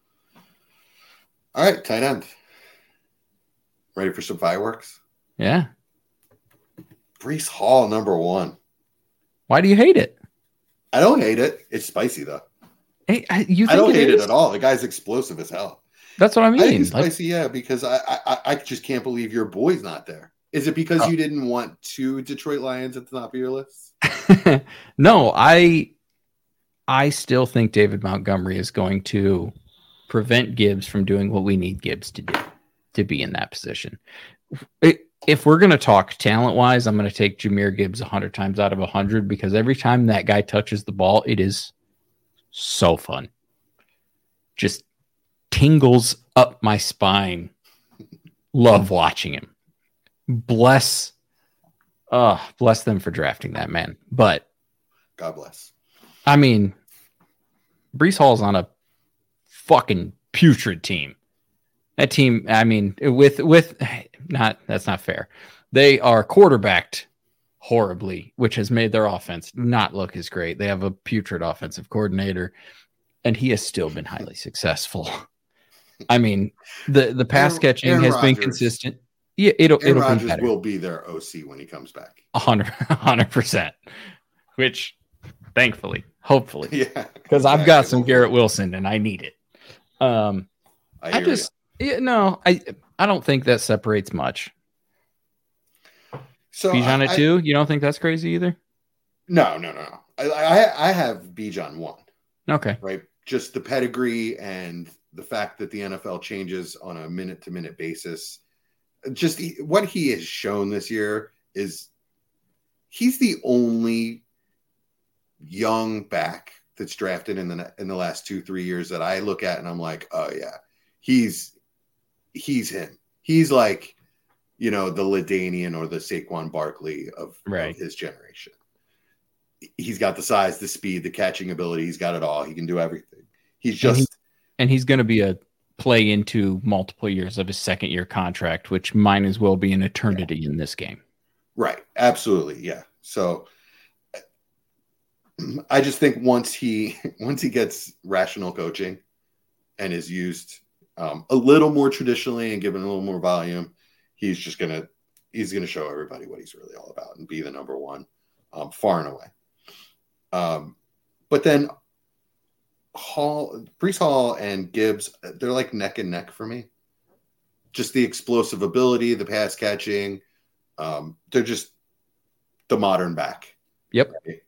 [SPEAKER 2] All right. Tight end. Ready for some fireworks?
[SPEAKER 3] Yeah.
[SPEAKER 2] Brees Hall, number one.
[SPEAKER 3] Why do you hate it?
[SPEAKER 2] I don't hate it. It's spicy though.
[SPEAKER 3] Hey, I, you think
[SPEAKER 2] I don't hate
[SPEAKER 3] is?
[SPEAKER 2] it at all. The guy's explosive as hell.
[SPEAKER 3] That's what I
[SPEAKER 2] I think
[SPEAKER 3] mean.
[SPEAKER 2] it's
[SPEAKER 3] Like,
[SPEAKER 2] spicy, yeah, because I, I I just can't believe your boy's not there. Is it because
[SPEAKER 3] Oh.
[SPEAKER 2] you didn't want two Detroit Lions at the top of your list?
[SPEAKER 3] no, I I still think David Montgomery is going to prevent Gibbs from doing what we need Gibbs to do to be in that position. It, if we're going to talk talent wise, I'm going to take Jahmyr Gibbs one hundred times out of one hundred because every time that guy touches the ball, it is so fun. Just tingles up my spine. Love watching him. Bless, uh, bless them for drafting that man. But
[SPEAKER 2] God bless.
[SPEAKER 3] I mean, Brees Hall's on a fucking putrid team. That team, I mean, with with not that's not fair. They are quarterbacked horribly, which has made their offense not look as great. They have a putrid offensive coordinator, and he has still been highly successful. I mean, the the pass
[SPEAKER 2] Aaron-
[SPEAKER 3] catching
[SPEAKER 2] Aaron
[SPEAKER 3] has been
[SPEAKER 2] Rodgers.
[SPEAKER 3] consistent. Yeah, it'll
[SPEAKER 2] Aaron
[SPEAKER 3] it'll be
[SPEAKER 2] Rodgers
[SPEAKER 3] better.
[SPEAKER 2] will be their O C when he comes back.
[SPEAKER 3] A hundred, a hundred percent. Which, thankfully, hopefully,
[SPEAKER 2] Yeah,
[SPEAKER 3] because I've got
[SPEAKER 2] exactly.
[SPEAKER 3] some Garrett Wilson and I need it. Um, I, I just yeah, no, I I don't think that separates much.
[SPEAKER 2] So
[SPEAKER 3] Bijan at
[SPEAKER 2] I,
[SPEAKER 3] two, you don't think that's crazy either?
[SPEAKER 2] No, no, no, no. I I, I have Bijan one.
[SPEAKER 3] Okay,
[SPEAKER 2] right. Just the pedigree and the fact that the N F L changes on a minute to minute basis. Just he, what he has shown this year is he's the only young back that's drafted in the in the last two three years that I look at and I'm like, oh yeah, he's he's him. He's like, you know, the LaDainian or the Saquon Barkley of,
[SPEAKER 3] right.
[SPEAKER 2] of his generation. He's got the size, the speed, the catching ability. He's got it all. He can do everything. He's just
[SPEAKER 3] and, he, and he's going to be a play into multiple years of his second year contract, which might as well be an eternity yeah. in this game.
[SPEAKER 2] Right. Absolutely. Yeah. So I just think once he once he gets rational coaching and is used um, a little more traditionally and given a little more volume, he's just gonna he's gonna show everybody what he's really all about and be the number one um, far and away. Um, but then Hall, Breece Hall, and Gibbs, they're like neck and neck for me. Just the explosive ability, the pass catching. Um, they're just the modern back.
[SPEAKER 3] Yep.
[SPEAKER 2] Right?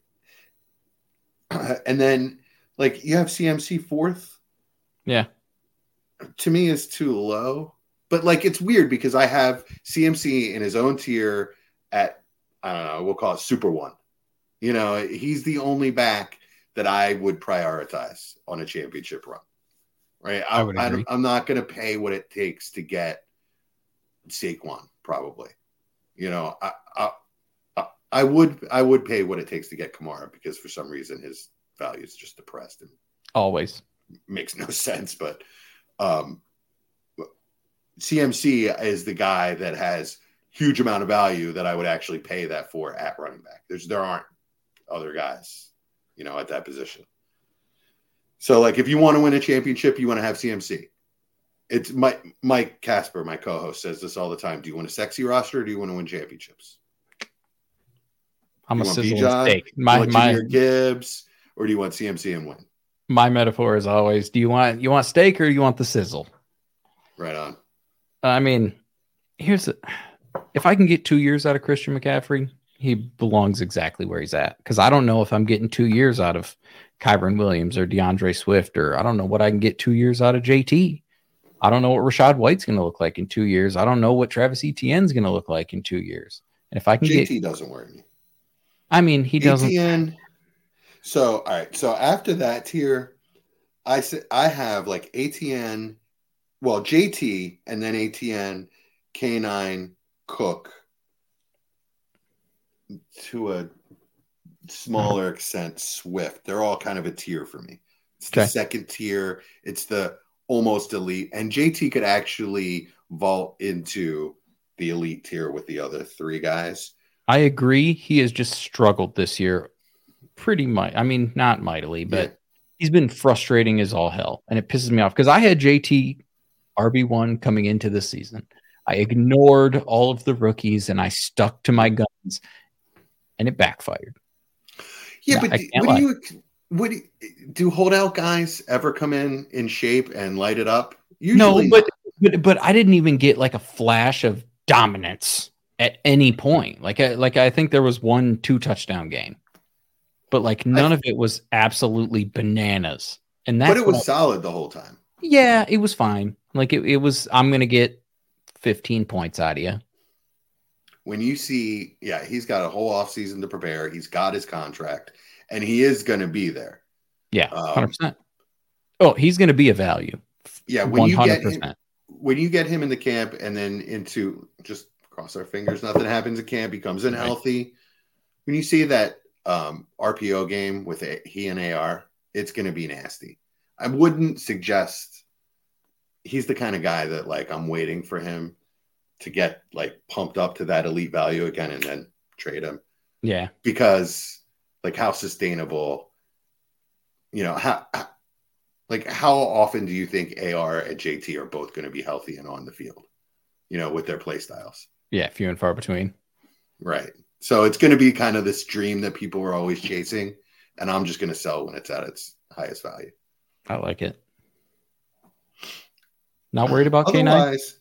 [SPEAKER 2] And then, like, you have C M C fourth.
[SPEAKER 3] Yeah.
[SPEAKER 2] To me, is too low. But, like, it's weird because I have C M C in his own tier at, I don't know, we'll call it Super One. You know, he's the only back that I would prioritize on a championship run. Right? I,
[SPEAKER 3] I would agree.
[SPEAKER 2] I, I'm not going to pay what it takes to get Saquon, probably. You know, I, I I would I would pay what it takes to get Kamara because for some reason his value is just depressed and
[SPEAKER 3] always
[SPEAKER 2] makes no sense. But um, C M C is the guy that has huge amount of value that I would actually pay that for at running back. There's there aren't other guys, you know, at that position. So like if you want to win a championship, you want to have C M C. It's Mike Mike Casper, my co-host, says this all the time. Do you want a sexy roster or do you want to win championships?
[SPEAKER 3] I'm
[SPEAKER 2] you
[SPEAKER 3] a
[SPEAKER 2] want
[SPEAKER 3] sizzling
[SPEAKER 2] Bijan,
[SPEAKER 3] steak. My,
[SPEAKER 2] you want
[SPEAKER 3] my
[SPEAKER 2] Jahmyr Gibbs, or do you want C M C and win?
[SPEAKER 3] My metaphor is always: do you want you want steak or you want the sizzle?
[SPEAKER 2] Right on.
[SPEAKER 3] I mean, here's a, if I can get two years out of Christian McCaffrey, he belongs exactly where he's at. Because I don't know if I'm getting two years out of Kyron Williams or DeAndre Swift, or I don't know what I can get two years out of J T. I don't know what Rachaad White's going to look like in two years. I don't know what Travis Etienne's going to look like in two years. And if I can
[SPEAKER 2] J
[SPEAKER 3] get,
[SPEAKER 2] T doesn't worry me.
[SPEAKER 3] I mean, he doesn't.
[SPEAKER 2] Etienne, so, all right. So after that tier, I said I have like A T N, well, J T, and then A T N, K nine, Cook, to a smaller extent, Swift. They're all kind of a tier for me. It's the
[SPEAKER 3] Okay.
[SPEAKER 2] second tier. It's the almost elite. And J T could actually vault into the elite tier with the other three guys.
[SPEAKER 3] I agree. He has just struggled this year pretty much. I mean, not mightily, but
[SPEAKER 2] Yeah.
[SPEAKER 3] he's been frustrating as all hell. And it pisses me off because I had J T R B one coming into this season. I ignored all of the rookies and I stuck to my guns and it backfired.
[SPEAKER 2] Yeah,
[SPEAKER 3] No,
[SPEAKER 2] but
[SPEAKER 3] I
[SPEAKER 2] do,
[SPEAKER 3] can't
[SPEAKER 2] what
[SPEAKER 3] lie.
[SPEAKER 2] do you would do holdout guys ever come in in shape and light it up? Usually
[SPEAKER 3] No, but, but but I didn't even get like a flash of dominance at any point. Like I, like I think there was one two touchdown game, but like none
[SPEAKER 2] I,
[SPEAKER 3] of it was absolutely bananas. And that's
[SPEAKER 2] but it was
[SPEAKER 3] what,
[SPEAKER 2] solid the whole time.
[SPEAKER 3] yeah, it was fine. Like it, it was. I'm gonna get fifteen points out of you.
[SPEAKER 2] When you see, yeah, he's got a whole offseason to prepare. He's got his contract, and he is going to be there.
[SPEAKER 3] Yeah,
[SPEAKER 2] Um,
[SPEAKER 3] hundred percent. Oh, he's gonna be a value.
[SPEAKER 2] Yeah, when
[SPEAKER 3] one
[SPEAKER 2] you
[SPEAKER 3] hundred
[SPEAKER 2] get him,
[SPEAKER 3] percent.
[SPEAKER 2] when you get him in the camp, and then into just cross our fingers, nothing happens at camp. He comes in
[SPEAKER 3] Right.
[SPEAKER 2] healthy. When you see that um, R P O game with a, he and A R, it's going to be nasty. I wouldn't suggest. He's the kind of guy that like I'm waiting for him to get like pumped up to that elite value again and then trade him.
[SPEAKER 3] Yeah,
[SPEAKER 2] Because like how sustainable, you know, how like how often do you think A R and J T are both going to be healthy and on the field, you know, with their play styles?
[SPEAKER 3] yeah, few and far between.
[SPEAKER 2] Right. So it's going to be kind of this dream that people are always chasing. And I'm just going to sell when it's at its highest value.
[SPEAKER 3] I like it. Not worried about K nine?
[SPEAKER 2] Otherwise,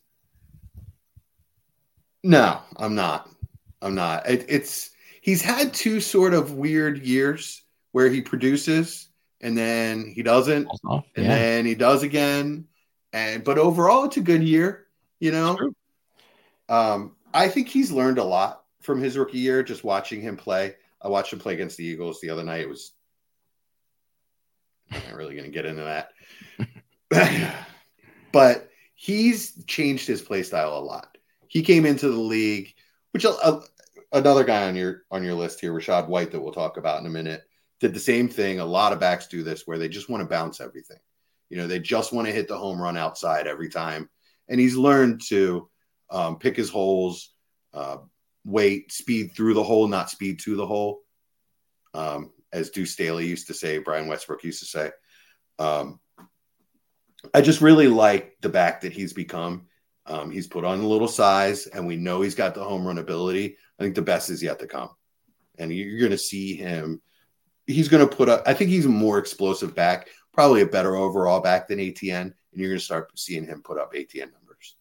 [SPEAKER 2] no, I'm not. I'm not. It, it's he's had two sort of weird years where he produces and then he doesn't,
[SPEAKER 3] Oh,
[SPEAKER 2] and
[SPEAKER 3] yeah.
[SPEAKER 2] then he does again. And but overall, it's a good year. You know, um, I think he's learned a lot from his rookie year. Just watching him play, I watched him play against the Eagles the other night. It was I'm not really going to get into that, but he's changed his play style a lot. He came into the league, which uh, another guy on your on your list here, Rachaad White, that we'll talk about in a minute, did the same thing. A lot of backs do this, where they just want to bounce everything. You know, they just want to hit the home run outside every time. And he's learned to um, pick his holes, uh, wait, speed through the hole, not speed to the hole. Um, as Deuce Staley used to say, Brian Westbrook used to say. Um, I just really like the back that he's become. Um, he's put on a little size, and we know he's got the home run ability. I think the best is yet to come. And you're going to see him. He's going to put up – I think he's a more explosive back, probably a better overall back than A T N, and you're going to start seeing him put up A T N numbers.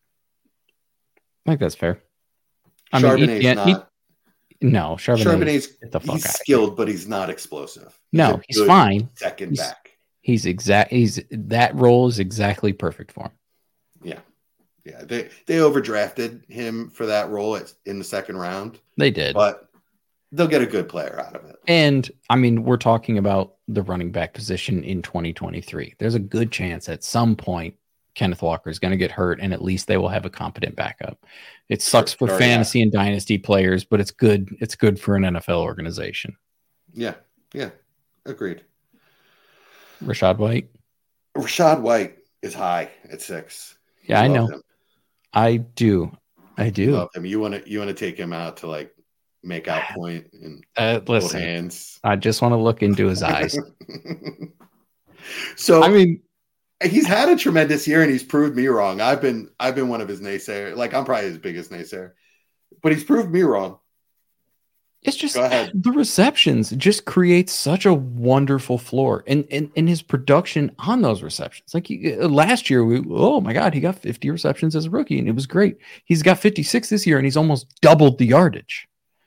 [SPEAKER 3] I think that's fair. I
[SPEAKER 2] Charbonnet's
[SPEAKER 3] mean, A T N,
[SPEAKER 2] not.
[SPEAKER 3] He, no, Charbonnet,
[SPEAKER 2] Charbonnet's
[SPEAKER 3] the fuck
[SPEAKER 2] he's
[SPEAKER 3] out
[SPEAKER 2] skilled, but he's not explosive. He's
[SPEAKER 3] no,
[SPEAKER 2] a
[SPEAKER 3] he's
[SPEAKER 2] good
[SPEAKER 3] fine.
[SPEAKER 2] Second
[SPEAKER 3] he's,
[SPEAKER 2] back.
[SPEAKER 3] He's exact. He's that role is exactly perfect for him.
[SPEAKER 2] Yeah, yeah. They they overdrafted him for that role at, in the second round.
[SPEAKER 3] They did,
[SPEAKER 2] but they'll get a good player out of it.
[SPEAKER 3] And I mean, we're talking about the running back position in twenty twenty-three. There's a good chance at some point Kenneth Walker is going to get hurt, and at least they will have a competent backup. It sucks for
[SPEAKER 2] Sure,
[SPEAKER 3] fantasy
[SPEAKER 2] yeah.
[SPEAKER 3] and dynasty players, but it's good. It's good for an N F L organization.
[SPEAKER 2] Yeah, yeah, agreed.
[SPEAKER 3] Rachaad White.
[SPEAKER 2] Rachaad White is high at six.
[SPEAKER 3] Yeah,
[SPEAKER 2] You
[SPEAKER 3] I
[SPEAKER 2] love
[SPEAKER 3] know.
[SPEAKER 2] him.
[SPEAKER 3] I do. I
[SPEAKER 2] You
[SPEAKER 3] do.
[SPEAKER 2] love him. You want to you want to take him out to like make out point and
[SPEAKER 3] Uh,
[SPEAKER 2] hold
[SPEAKER 3] listen,
[SPEAKER 2] hands.
[SPEAKER 3] I just want to look into his eyes.
[SPEAKER 2] So
[SPEAKER 3] I mean,
[SPEAKER 2] he's had a tremendous year and he's proved me wrong. I've been I've been one of his naysayers. Like I'm probably his biggest naysayer, but he's proved me wrong.
[SPEAKER 3] it's just
[SPEAKER 2] Go ahead.
[SPEAKER 3] the receptions just create such a wonderful floor, and and, and his production on those receptions. Like he, last year, we oh my god, he got fifty receptions as a rookie, and it was great. He's got fifty-six this year, and he's almost doubled the yardage.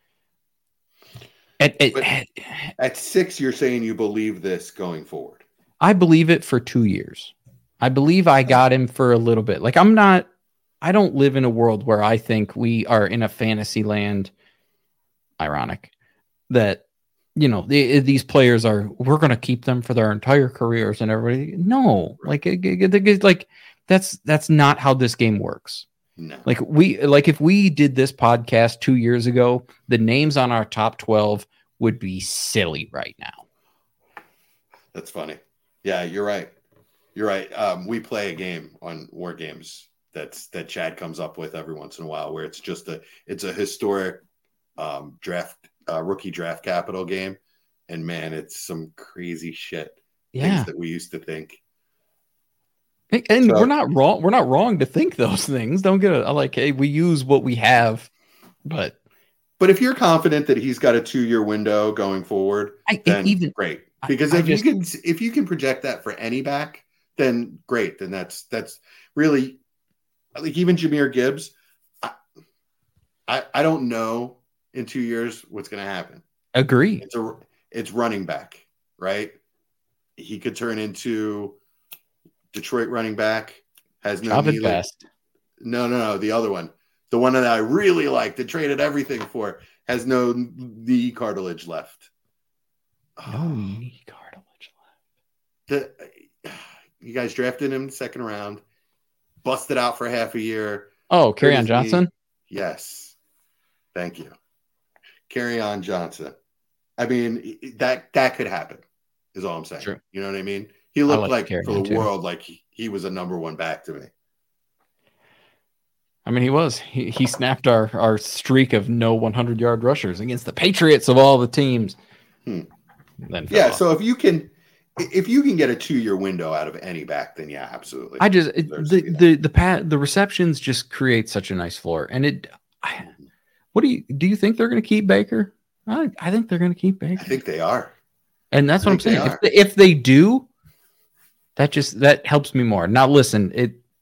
[SPEAKER 3] At, at,
[SPEAKER 2] But
[SPEAKER 3] at,
[SPEAKER 2] at six, you're saying you believe this going forward.
[SPEAKER 3] I believe it for two years. I believe I got him for a little bit. Like I'm not, I don't live in a world where I think we are in a fantasy land. Ironic that, you know, the, these players are, we're going to keep them for their entire careers and everybody. No, like, it, it, it, like that's, that's not how this game works.
[SPEAKER 2] No.
[SPEAKER 3] Like we, like if we did this podcast two years ago, the names on our top twelve would be silly right now.
[SPEAKER 2] That's funny. Yeah, you're right. You're right. Um, we play a game on War Games that's that Chad comes up with every once in a while, where it's just a it's a historic um, draft uh, rookie draft capital game, and man, it's some crazy shit.
[SPEAKER 3] Yeah,
[SPEAKER 2] Things that we used to think.
[SPEAKER 3] and
[SPEAKER 2] So-
[SPEAKER 3] we're not wrong. We're not wrong to think those things. Don't get it. Like, hey, we use what we have, but
[SPEAKER 2] But if you're confident that he's got a two year window going forward,
[SPEAKER 3] I
[SPEAKER 2] then
[SPEAKER 3] even
[SPEAKER 2] great. Because
[SPEAKER 3] I
[SPEAKER 2] if
[SPEAKER 3] just-
[SPEAKER 2] you can if you can project that for any back, then great. Then that's that's really like even Jahmyr Gibbs. I I, I don't know in two years what's going to happen.
[SPEAKER 3] agree.
[SPEAKER 2] It's a it's running back, right? He could turn into Detroit running back. Has no
[SPEAKER 3] Javid
[SPEAKER 2] knee-
[SPEAKER 3] Best.
[SPEAKER 2] No, no, no. The other one, the one that I really liked, that traded everything for, has no knee cartilage left.
[SPEAKER 3] No knee cartilage
[SPEAKER 2] The, you guys drafted him second round, busted out for half a year.
[SPEAKER 3] Oh, Kerryon
[SPEAKER 2] his
[SPEAKER 3] Johnson.
[SPEAKER 2] knee. Yes, thank you, Kerryon Johnson. I mean, that that could happen. Is all I'm saying.
[SPEAKER 3] True.
[SPEAKER 2] You know what I mean? He looked
[SPEAKER 3] like
[SPEAKER 2] like,
[SPEAKER 3] Kerryon
[SPEAKER 2] for the
[SPEAKER 3] too.
[SPEAKER 2] world like he, he was a number one back to me.
[SPEAKER 3] I mean, he was. He, he snapped our, our streak of no one hundred yard rushers against the Patriots of all the teams.
[SPEAKER 2] Hmm.
[SPEAKER 3] Then fell
[SPEAKER 2] Yeah.
[SPEAKER 3] off.
[SPEAKER 2] So if you can, if you can get a two year window out of any back, then yeah, absolutely.
[SPEAKER 3] I just it,
[SPEAKER 2] Deserves
[SPEAKER 3] the
[SPEAKER 2] to be
[SPEAKER 3] the the pat the receptions just create such a nice floor. And it, I, what do you do? You think they're going to keep Baker? I I think they're going to keep Baker,
[SPEAKER 2] I think they are.
[SPEAKER 3] and that's
[SPEAKER 2] I
[SPEAKER 3] what I'm
[SPEAKER 2] think they
[SPEAKER 3] saying. If
[SPEAKER 2] are.
[SPEAKER 3] they, if they do, that just that helps me more. Now, listen, it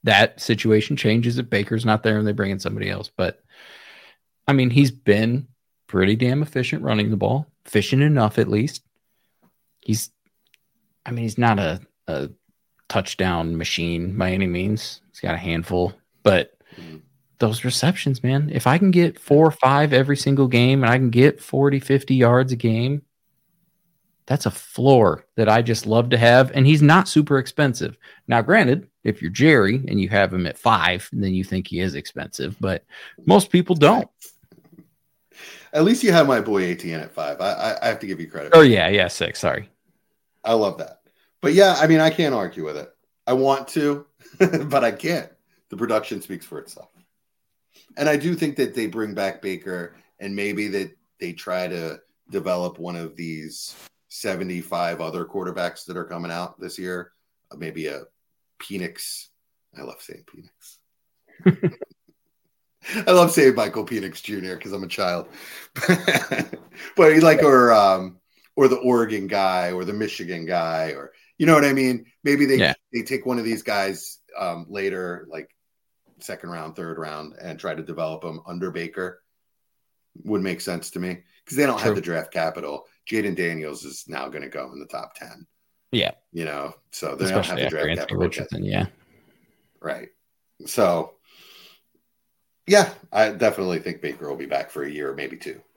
[SPEAKER 3] that situation changes if Baker's not there and they bring in somebody else. But I mean, he's been pretty damn efficient running the ball, efficient enough at least. He's, I mean, he's not a, a touchdown machine by any means. He's got a handful, but those receptions, man, if I can get four or five every single game and I can get forty, fifty yards a game, that's a floor that I just love to have. And he's not super expensive. Now, granted, if you're Jerry and you have him at five, then you think he is expensive, but most people don't.
[SPEAKER 2] At least you have my boy A T N at five. I, I, I have to give you credit.
[SPEAKER 3] Oh, yeah, yeah, six. Sorry.
[SPEAKER 2] I love that. But yeah, I mean, I can't argue with it. I want to, but I can't. The production speaks for itself. And I do think that they bring back Baker and maybe that they try to develop one of these seventy-five other quarterbacks that are coming out this year. Uh, maybe a Penix. I love saying Penix. I love saying Michael Penix Junior because I'm a child. But he's like, or um, or the Oregon guy or the Michigan guy, or you know what I mean? Maybe they, yeah. they take one of these guys um, later, like second round, third round, and try to develop them under Baker. Would make sense to me because they don't True. have the draft capital. Jaden Daniels is now going to go in the top ten. Yeah. You know, so they Especially don't have the draft capital. Richardson, yeah. Right. So, yeah, I definitely think Baker will be back for a year or maybe two.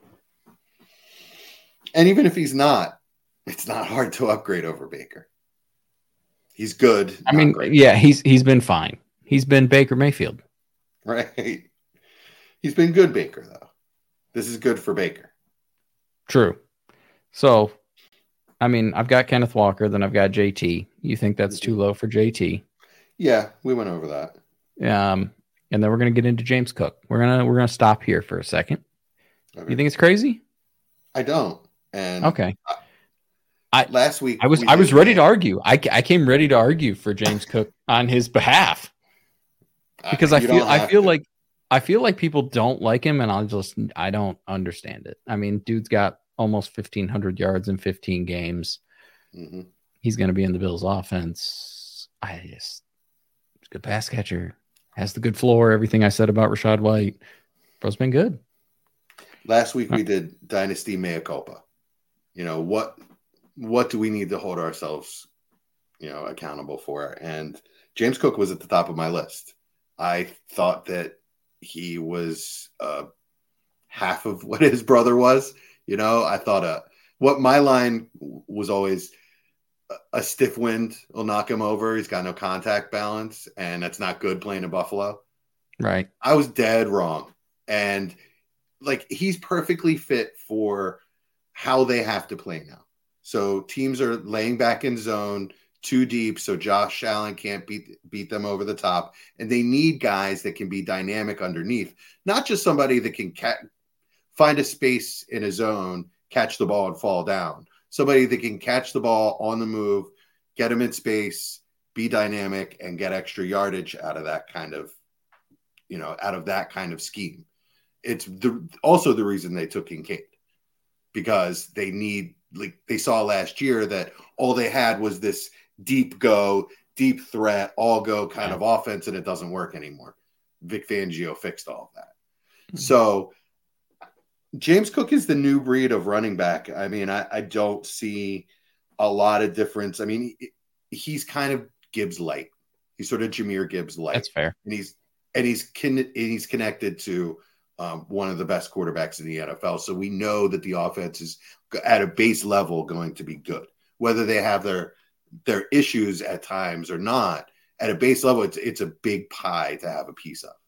[SPEAKER 2] And even if he's not, it's not hard to upgrade over Baker. He's good.
[SPEAKER 3] I mean, great. yeah, he's he's been fine. He's been Baker Mayfield.
[SPEAKER 2] Right. He's been good Baker, though. This is good for Baker.
[SPEAKER 3] True. So, I mean, I've got Kenneth Walker, then I've got J T. You think that's too low for J T?
[SPEAKER 2] Yeah, we went over that.
[SPEAKER 3] Um, and then we're gonna get into James Cook. We're gonna we're gonna stop here for a second. Okay. You think it's crazy?
[SPEAKER 2] I don't. And
[SPEAKER 3] okay.
[SPEAKER 2] I,
[SPEAKER 3] I
[SPEAKER 2] last week
[SPEAKER 3] I was I was ready to argue. I, I came ready to argue for James Cook on his behalf because uh, I feel I feel to. like I feel like people don't like him, and I'll just I don't understand it. I mean, dude's got almost fifteen hundred yards in fifteen games. Mm-hmm. He's going to be in the Bills' offense. I just he's a good pass catcher, has the good floor. Everything I said about Rachaad White, bro's been good.
[SPEAKER 2] Last week we did Dynasty Mea Culpa. You know what? What do we need to hold ourselves, you know, accountable for? And James Cook was at the top of my list. I thought that he was uh, half of what his brother was. You know, I thought uh, what my line was always a stiff wind will knock him over. He's got no contact balance, and that's not good playing in Buffalo.
[SPEAKER 3] Right.
[SPEAKER 2] I was dead wrong. And like, he's perfectly fit for how they have to play now. So teams are laying back in zone too deep, so Josh Allen can't beat beat them over the top. And they need guys that can be dynamic underneath, not just somebody that can ca- find a space in a zone, catch the ball, and fall down. Somebody that can catch the ball on the move, get them in space, be dynamic, and get extra yardage out of that kind of, you know, out of that kind of scheme. It's the, also the reason they took Kincaid, because they need, like they saw last year, that all they had was this deep go, deep threat, all go kind of offense, and it doesn't work anymore. Vic Fangio fixed all of that. Mm-hmm. So James Cook is the new breed of running back. I mean, I, I don't see a lot of difference. I mean, he, he's kind of Gibbs light. He's sort of Jahmyr Gibbs light.
[SPEAKER 3] That's fair.
[SPEAKER 2] And he's and he's con- and he's connected to um, one of the best quarterbacks in the N F L. So we know that the offense is at a base level going to be good, whether they have their their issues at times or not. At a base level, it's it's a big pie to have a piece of.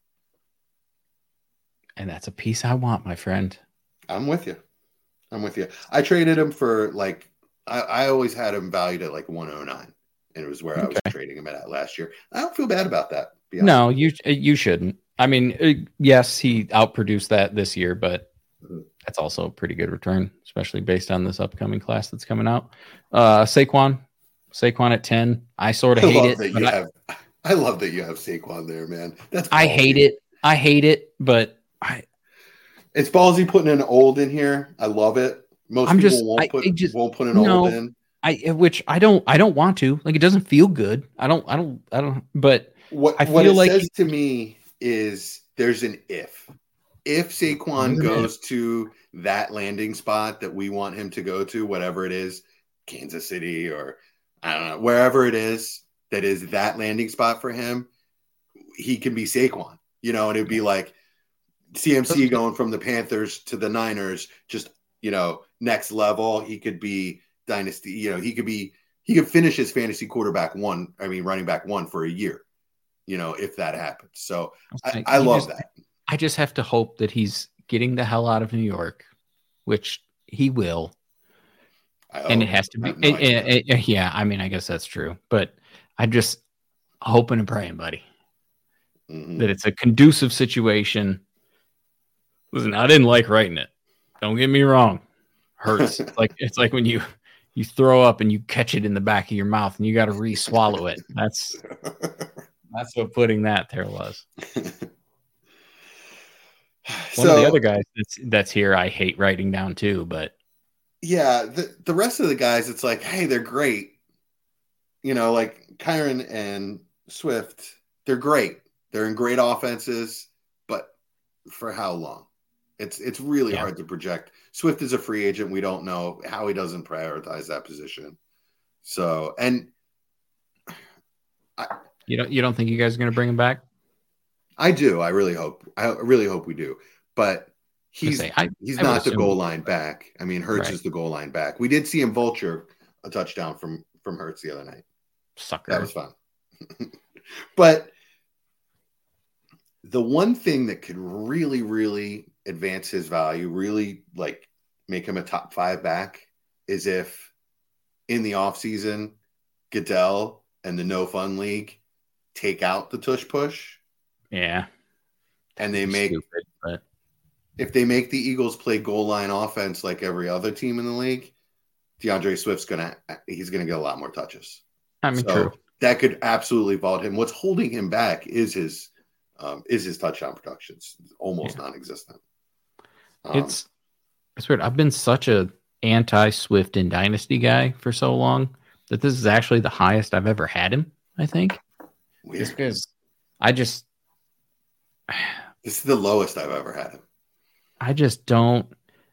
[SPEAKER 3] And that's a piece I want, my friend.
[SPEAKER 2] I'm with you. I'm with you. I traded him for like, I, I always had him valued at like one oh nine, and it was where okay. I was trading him at last year. I don't feel bad about that.
[SPEAKER 3] No, you you shouldn't. I mean, yes, he outproduced that this year, but mm-hmm. that's also a pretty good return, especially based on this upcoming class that's coming out. Uh, Saquon, Saquon at ten. I sort of hate it.
[SPEAKER 2] That you I, have, I love that you have Saquon there, man. That's
[SPEAKER 3] I hate it. I hate it, but I.
[SPEAKER 2] It's ballsy putting an old in here. I love it. Most
[SPEAKER 3] I'm
[SPEAKER 2] people
[SPEAKER 3] just,
[SPEAKER 2] won't
[SPEAKER 3] I,
[SPEAKER 2] put
[SPEAKER 3] just,
[SPEAKER 2] won't put an
[SPEAKER 3] no,
[SPEAKER 2] old in.
[SPEAKER 3] I which I don't I don't want to. Like, it doesn't feel good. I don't I don't I don't but
[SPEAKER 2] what
[SPEAKER 3] I
[SPEAKER 2] what
[SPEAKER 3] feel
[SPEAKER 2] it
[SPEAKER 3] like
[SPEAKER 2] says
[SPEAKER 3] he,
[SPEAKER 2] to me is there's an if. If Saquon goes to that landing spot that we want him to go to, whatever it is, Kansas City or I don't know, wherever it is that is that landing spot for him, he can be Saquon, you know, and it'd be like C M C going from the Panthers to the Niners, just, you know, next level. He could be dynasty, you know, he could be, he could finish his fantasy quarterback one, I mean, running back one for a year, you know, if that happens. So I, I love
[SPEAKER 3] just,
[SPEAKER 2] that.
[SPEAKER 3] I just have to hope that he's getting the hell out of New York, which he will. And it has to be.
[SPEAKER 2] No
[SPEAKER 3] it, it, yeah, I mean, I guess that's true. But I'm just hoping and praying, buddy, mm-hmm. that it's a conducive situation. Listen, I didn't like writing it. Don't get me wrong. Hurts. It's like it's like when you you throw up and you catch it in the back of your mouth and you got to re-swallow it. That's that's what putting that there was. One so, of the other guys that's that's here, I hate writing down too, but
[SPEAKER 2] yeah, the, the rest of the guys, it's like, hey, they're great. You know, like Kyren and Swift, they're great. They're in great offenses, but for how long? It's it's really yeah. hard to project. Swift is a free agent. We don't know how he doesn't prioritize that position. So, and
[SPEAKER 3] I, you don't you don't think you guys are going to bring him back?
[SPEAKER 2] I do. I really hope. I really hope we do. But he's say, I, he's I not the goal line back. I mean, Hurts right. is the goal line back. We did see him vulture a touchdown from from Hurts the other night.
[SPEAKER 3] Sucker.
[SPEAKER 2] That was fun. But the one thing that could really, really advance his value, really like make him a top five back, is if in the offseason, Goodell and the No Fun League take out the tush push.
[SPEAKER 3] Yeah.
[SPEAKER 2] And they make stupid, but if they make the Eagles play goal line offense like every other team in the league, DeAndre Swift's gonna he's gonna get a lot more touches.
[SPEAKER 3] I mean,
[SPEAKER 2] so
[SPEAKER 3] true.
[SPEAKER 2] That could absolutely vault him. What's holding him back is his um, is his touchdown productions, almost yeah. non-existent. Um,
[SPEAKER 3] it's it's weird. I've been such a anti-Swift and Dynasty guy for so long that this is actually the highest I've ever had him. I think.
[SPEAKER 2] Weird.
[SPEAKER 3] Just because I just
[SPEAKER 2] this is the lowest I've ever had him.
[SPEAKER 3] I just don't.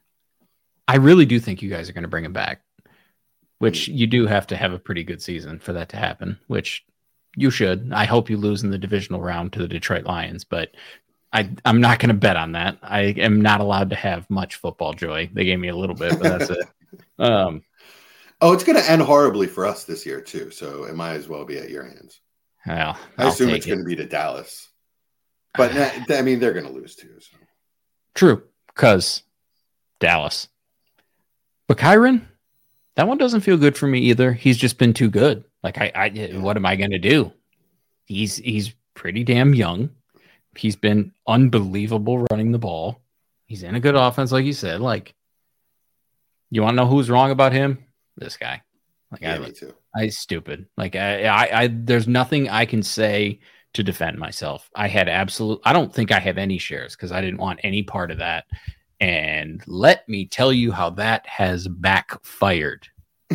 [SPEAKER 3] I really do think you guys are going to bring him back, which you do have to have a pretty good season for that to happen, which you should. I hope you lose in the divisional round to the Detroit Lions, but I, I'm not going to bet on that. I am not allowed to have much football joy. They gave me a little bit, but that's it. Um,
[SPEAKER 2] oh, it's going to end horribly for us this year, too, so it might as well be at your hands.
[SPEAKER 3] Well,
[SPEAKER 2] I
[SPEAKER 3] I'll
[SPEAKER 2] assume it's
[SPEAKER 3] it.
[SPEAKER 2] going to be to Dallas. But, I mean, they're going to lose, too. So.
[SPEAKER 3] True, because Dallas. But Kyren, that one doesn't feel good for me either. He's just been too good. Like, I, I what am I going to do? He's he's pretty damn young. He's been unbelievable running the ball. He's in a good offense, like you said. Like, you want to know who's wrong about him? This guy. Like,
[SPEAKER 2] yeah,
[SPEAKER 3] I,
[SPEAKER 2] me too.
[SPEAKER 3] I stupid. Like, I, I, I, there's nothing I can say to defend myself. I had absolute. I don't think I have any shares because I didn't want any part of that. And let me tell you how that has backfired.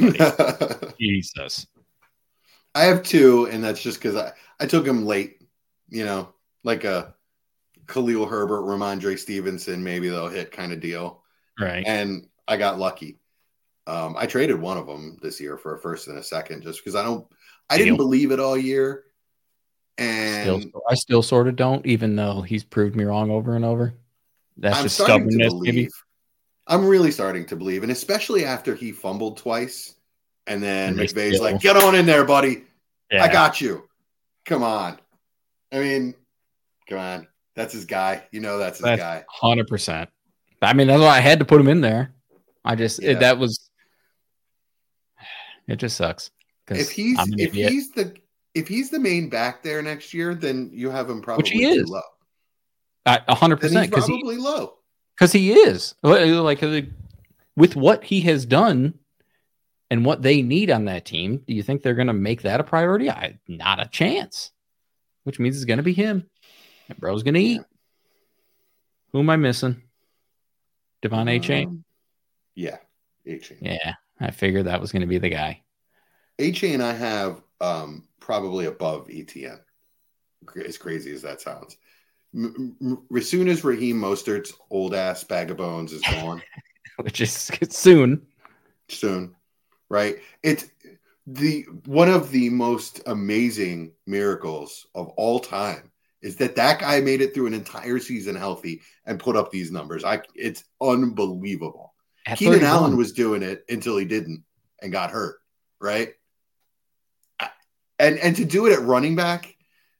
[SPEAKER 3] Jesus.
[SPEAKER 2] I have two, and that's just because I, I took him late, you know, like a Khalil Herbert, Ramondre Stevenson, maybe they'll hit kind of deal.
[SPEAKER 3] Right.
[SPEAKER 2] And I got lucky. Um, I traded one of them this year for a first and a second just because I don't, I didn't believe it all year. And
[SPEAKER 3] still, I still sort of don't, even though he's proved me wrong over and over. That's
[SPEAKER 2] I'm
[SPEAKER 3] just
[SPEAKER 2] starting to
[SPEAKER 3] stubbornness,
[SPEAKER 2] believe.
[SPEAKER 3] Maybe.
[SPEAKER 2] I'm really starting to believe, and especially after he fumbled twice, and then
[SPEAKER 3] and
[SPEAKER 2] McVay's
[SPEAKER 3] still...
[SPEAKER 2] like, "Get on in there, buddy.
[SPEAKER 3] Yeah.
[SPEAKER 2] I got you. Come on." I mean, come on. That's his guy. You know, that's his
[SPEAKER 3] that's
[SPEAKER 2] guy.
[SPEAKER 3] one hundred percent. I mean, that's why I had to put him in there. I just yeah. it, that was. It just sucks.
[SPEAKER 2] If he's if idiot. he's the if he's the main back there next year, then you have him probably
[SPEAKER 3] Which he is.
[SPEAKER 2] low.
[SPEAKER 3] A hundred percent,
[SPEAKER 2] because probably he, low.
[SPEAKER 3] Because he is like with what he has done and what they need on that team. Do you think they're going to make that a priority? I not a chance. Which means it's going to be him. And bro's going to eat. Who am I missing? Devon A. Chain.
[SPEAKER 2] Um, yeah, A. Chain.
[SPEAKER 3] Yeah, I figured that was going to be the guy.
[SPEAKER 2] A. Chain, I have um, probably above E T N. as crazy as that sounds. M- m- as soon as Raheem Mostert's old ass bag of bones is gone,
[SPEAKER 3] which is soon,
[SPEAKER 2] soon, right? It's the one of the most amazing miracles of all time is that that guy made it through an entire season healthy and put up these numbers. I, it's unbelievable.
[SPEAKER 3] At
[SPEAKER 2] Keenan
[SPEAKER 3] thirty-one.
[SPEAKER 2] Allen was doing it until he didn't and got hurt, right? And and to do it at running back,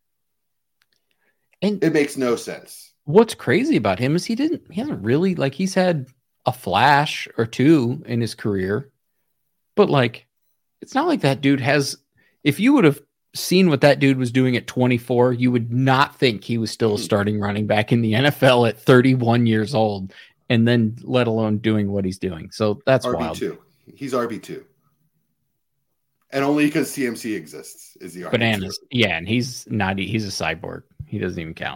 [SPEAKER 3] and
[SPEAKER 2] it makes no sense.
[SPEAKER 3] What's crazy about him is he didn't, he hasn't really, like, he's had a flash or two in his career, but like, it's not like that dude has, if you would have seen what that dude was doing at twenty-four, you would not think he was still a starting running back in the N F L at thirty-one years old, and then let alone doing what he's doing. So that's
[SPEAKER 2] R B two.
[SPEAKER 3] wild.
[SPEAKER 2] He's R B two. And only because C M C exists is the R B two.
[SPEAKER 3] Bananas. Yeah, and he's not, he's a cyborg. He doesn't even count.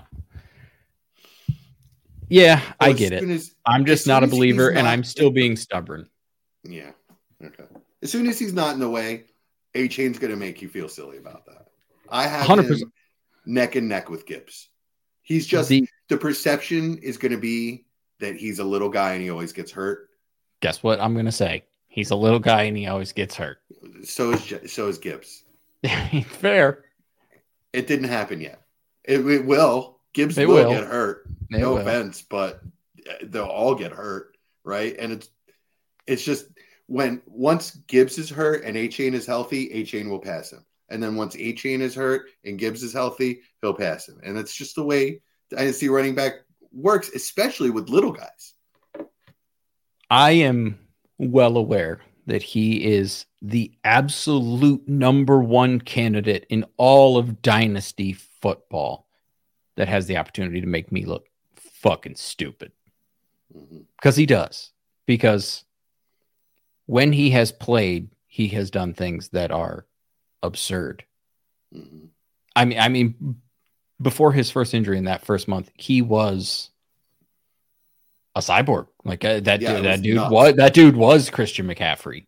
[SPEAKER 3] Yeah,
[SPEAKER 2] Well,
[SPEAKER 3] I get it.
[SPEAKER 2] as,
[SPEAKER 3] I'm just not a believer,
[SPEAKER 2] not,
[SPEAKER 3] and I'm still being stubborn.
[SPEAKER 2] Yeah. Okay. As soon as he's not in the way, A-Chain's going to make you feel silly about that. I have one hundred percent him neck and neck with Gibbs. He's just, the, the perception is going to be that he's a little guy and he always gets hurt.
[SPEAKER 3] Guess what I'm going to say? He's a little guy and he always gets hurt.
[SPEAKER 2] So is so is Gibbs.
[SPEAKER 3] Fair.
[SPEAKER 2] It didn't happen yet. It, it will. Gibbs
[SPEAKER 3] it
[SPEAKER 2] will,
[SPEAKER 3] will
[SPEAKER 2] get hurt.
[SPEAKER 3] It
[SPEAKER 2] no
[SPEAKER 3] will.
[SPEAKER 2] offense, but they'll all get hurt, right? And it's it's just when once Gibbs is hurt and A-Chain is healthy, A-Chain will pass him. And then once A-Chain is hurt and Gibbs is healthy, he'll pass him. And it's just the way dynasty running back works, especially with little guys.
[SPEAKER 3] I am well aware that he is the absolute number one candidate in all of dynasty football that has the opportunity to make me look fucking stupid. Because mm-hmm. he does. Because when he has played, he has done things that are absurd. Mm-hmm. I mean, I mean, before his first injury in that first month, he was a cyborg. Like uh, that,
[SPEAKER 2] yeah,
[SPEAKER 3] dude, that dude
[SPEAKER 2] nuts.
[SPEAKER 3] was that dude was Christian McCaffrey.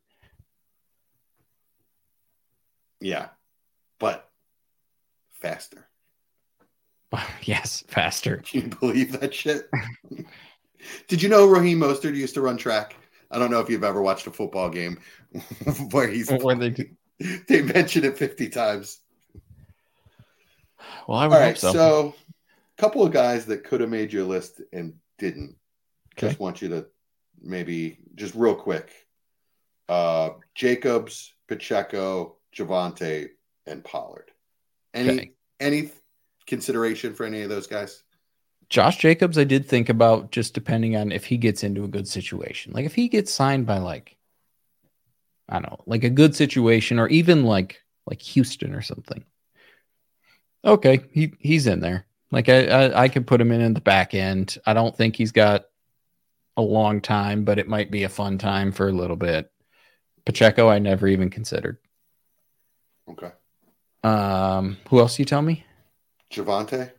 [SPEAKER 2] Yeah, but faster.
[SPEAKER 3] Yes, faster.
[SPEAKER 2] Can you believe that shit? Did you know Raheem Mostert used to run track? I don't know if you've ever watched a football game where he's
[SPEAKER 3] where they do.
[SPEAKER 2] They mentioned it fifty times.
[SPEAKER 3] Well, I would
[SPEAKER 2] All
[SPEAKER 3] hope
[SPEAKER 2] right,
[SPEAKER 3] so.
[SPEAKER 2] So a couple of guys that could have made your list and didn't.
[SPEAKER 3] Okay.
[SPEAKER 2] Just want you to maybe just real quick. Uh, Jacobs, Pacheco, Javonte, and Pollard. Any
[SPEAKER 3] Okay.
[SPEAKER 2] any consideration for any of those guys?
[SPEAKER 3] Josh Jacobs, I did think about, just depending on if he gets into a good situation. Like if he gets signed by like, I don't know, like a good situation, or even like like Houston or something. Okay, he he's in there. Like I I, I could put him in in the back end. I don't think he's got a long time, but it might be a fun time for a little bit. Pacheco, I never even considered.
[SPEAKER 2] Okay.
[SPEAKER 3] Um, who else you tell me?
[SPEAKER 2] Javonte.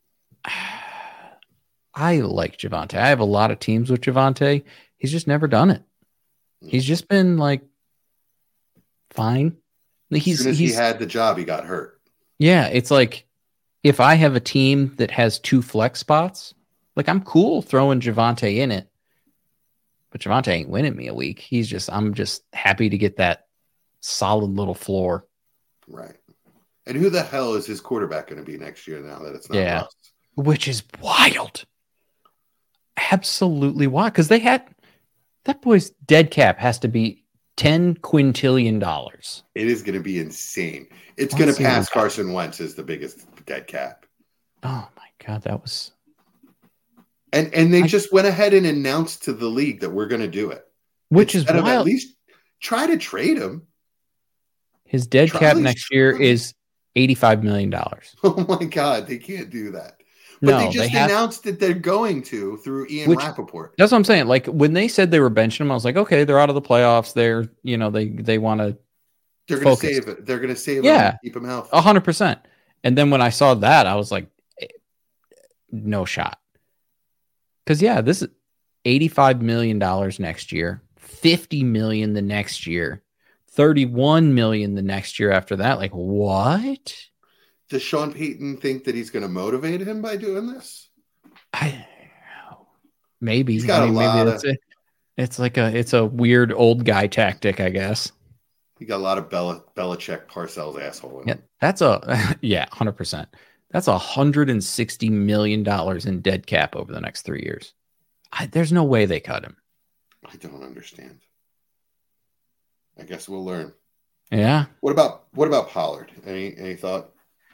[SPEAKER 3] I like Javonte. I have a lot of teams with Javonte. He's just never done it. He's just been like fine. He's,
[SPEAKER 2] as soon as
[SPEAKER 3] he's,
[SPEAKER 2] he had the job, he got hurt.
[SPEAKER 3] Yeah, it's like if I have a team that has two flex spots, like I'm cool throwing Javonte in it. But Javonte ain't winning me a week. He's just, I'm just happy to get that solid little floor.
[SPEAKER 2] Right. And who the hell is his quarterback going to be next year now that it's not
[SPEAKER 3] yeah.
[SPEAKER 2] Russ?
[SPEAKER 3] Which is wild. Absolutely wild. Because they had, that boy's dead cap has to be ten quintillion dollars.
[SPEAKER 2] It is going to be insane. It's going to pass Carson Wentz as the biggest dead cap.
[SPEAKER 3] Oh my God, that was...
[SPEAKER 2] And and they
[SPEAKER 3] I,
[SPEAKER 2] just went ahead and announced to the league that we're going to do it.
[SPEAKER 3] Which
[SPEAKER 2] Instead
[SPEAKER 3] is wild.
[SPEAKER 2] At least try to trade him.
[SPEAKER 3] His dead
[SPEAKER 2] try
[SPEAKER 3] cap next year
[SPEAKER 2] him.
[SPEAKER 3] is eighty-five million dollars.
[SPEAKER 2] Oh my God, they can't do that. But
[SPEAKER 3] no,
[SPEAKER 2] they just
[SPEAKER 3] they have,
[SPEAKER 2] announced that they're going to through Ian
[SPEAKER 3] which,
[SPEAKER 2] Rappaport.
[SPEAKER 3] That's what I'm saying. Like when they said they were benching him, I was like, okay, they're out of the playoffs. They're, you know, they they want to
[SPEAKER 2] They're going to save it. They're going to save
[SPEAKER 3] yeah,
[SPEAKER 2] him and keep him healthy.
[SPEAKER 3] A hundred percent. And then when I saw that, I was like, no shot. Because yeah, this is eighty-five million dollars next year, fifty million dollars the next year, thirty-one million dollars the next year after that. Like what?
[SPEAKER 2] does Sean Payton think that he's going to motivate him by doing this?
[SPEAKER 3] I maybe.
[SPEAKER 2] He's got
[SPEAKER 3] I mean,
[SPEAKER 2] a lot
[SPEAKER 3] maybe
[SPEAKER 2] of.
[SPEAKER 3] it's a, it's like a it's a weird old guy tactic, I guess.
[SPEAKER 2] He got a lot of Bel- Belichick Parcells asshole in
[SPEAKER 3] Yeah,
[SPEAKER 2] him.
[SPEAKER 3] that's a yeah, one hundred percent. That's one hundred sixty million dollars in dead cap over the next three years. I, there's no way they cut him.
[SPEAKER 2] I don't understand. I guess we'll learn.
[SPEAKER 3] Yeah.
[SPEAKER 2] What about what about Pollard? Any any thought?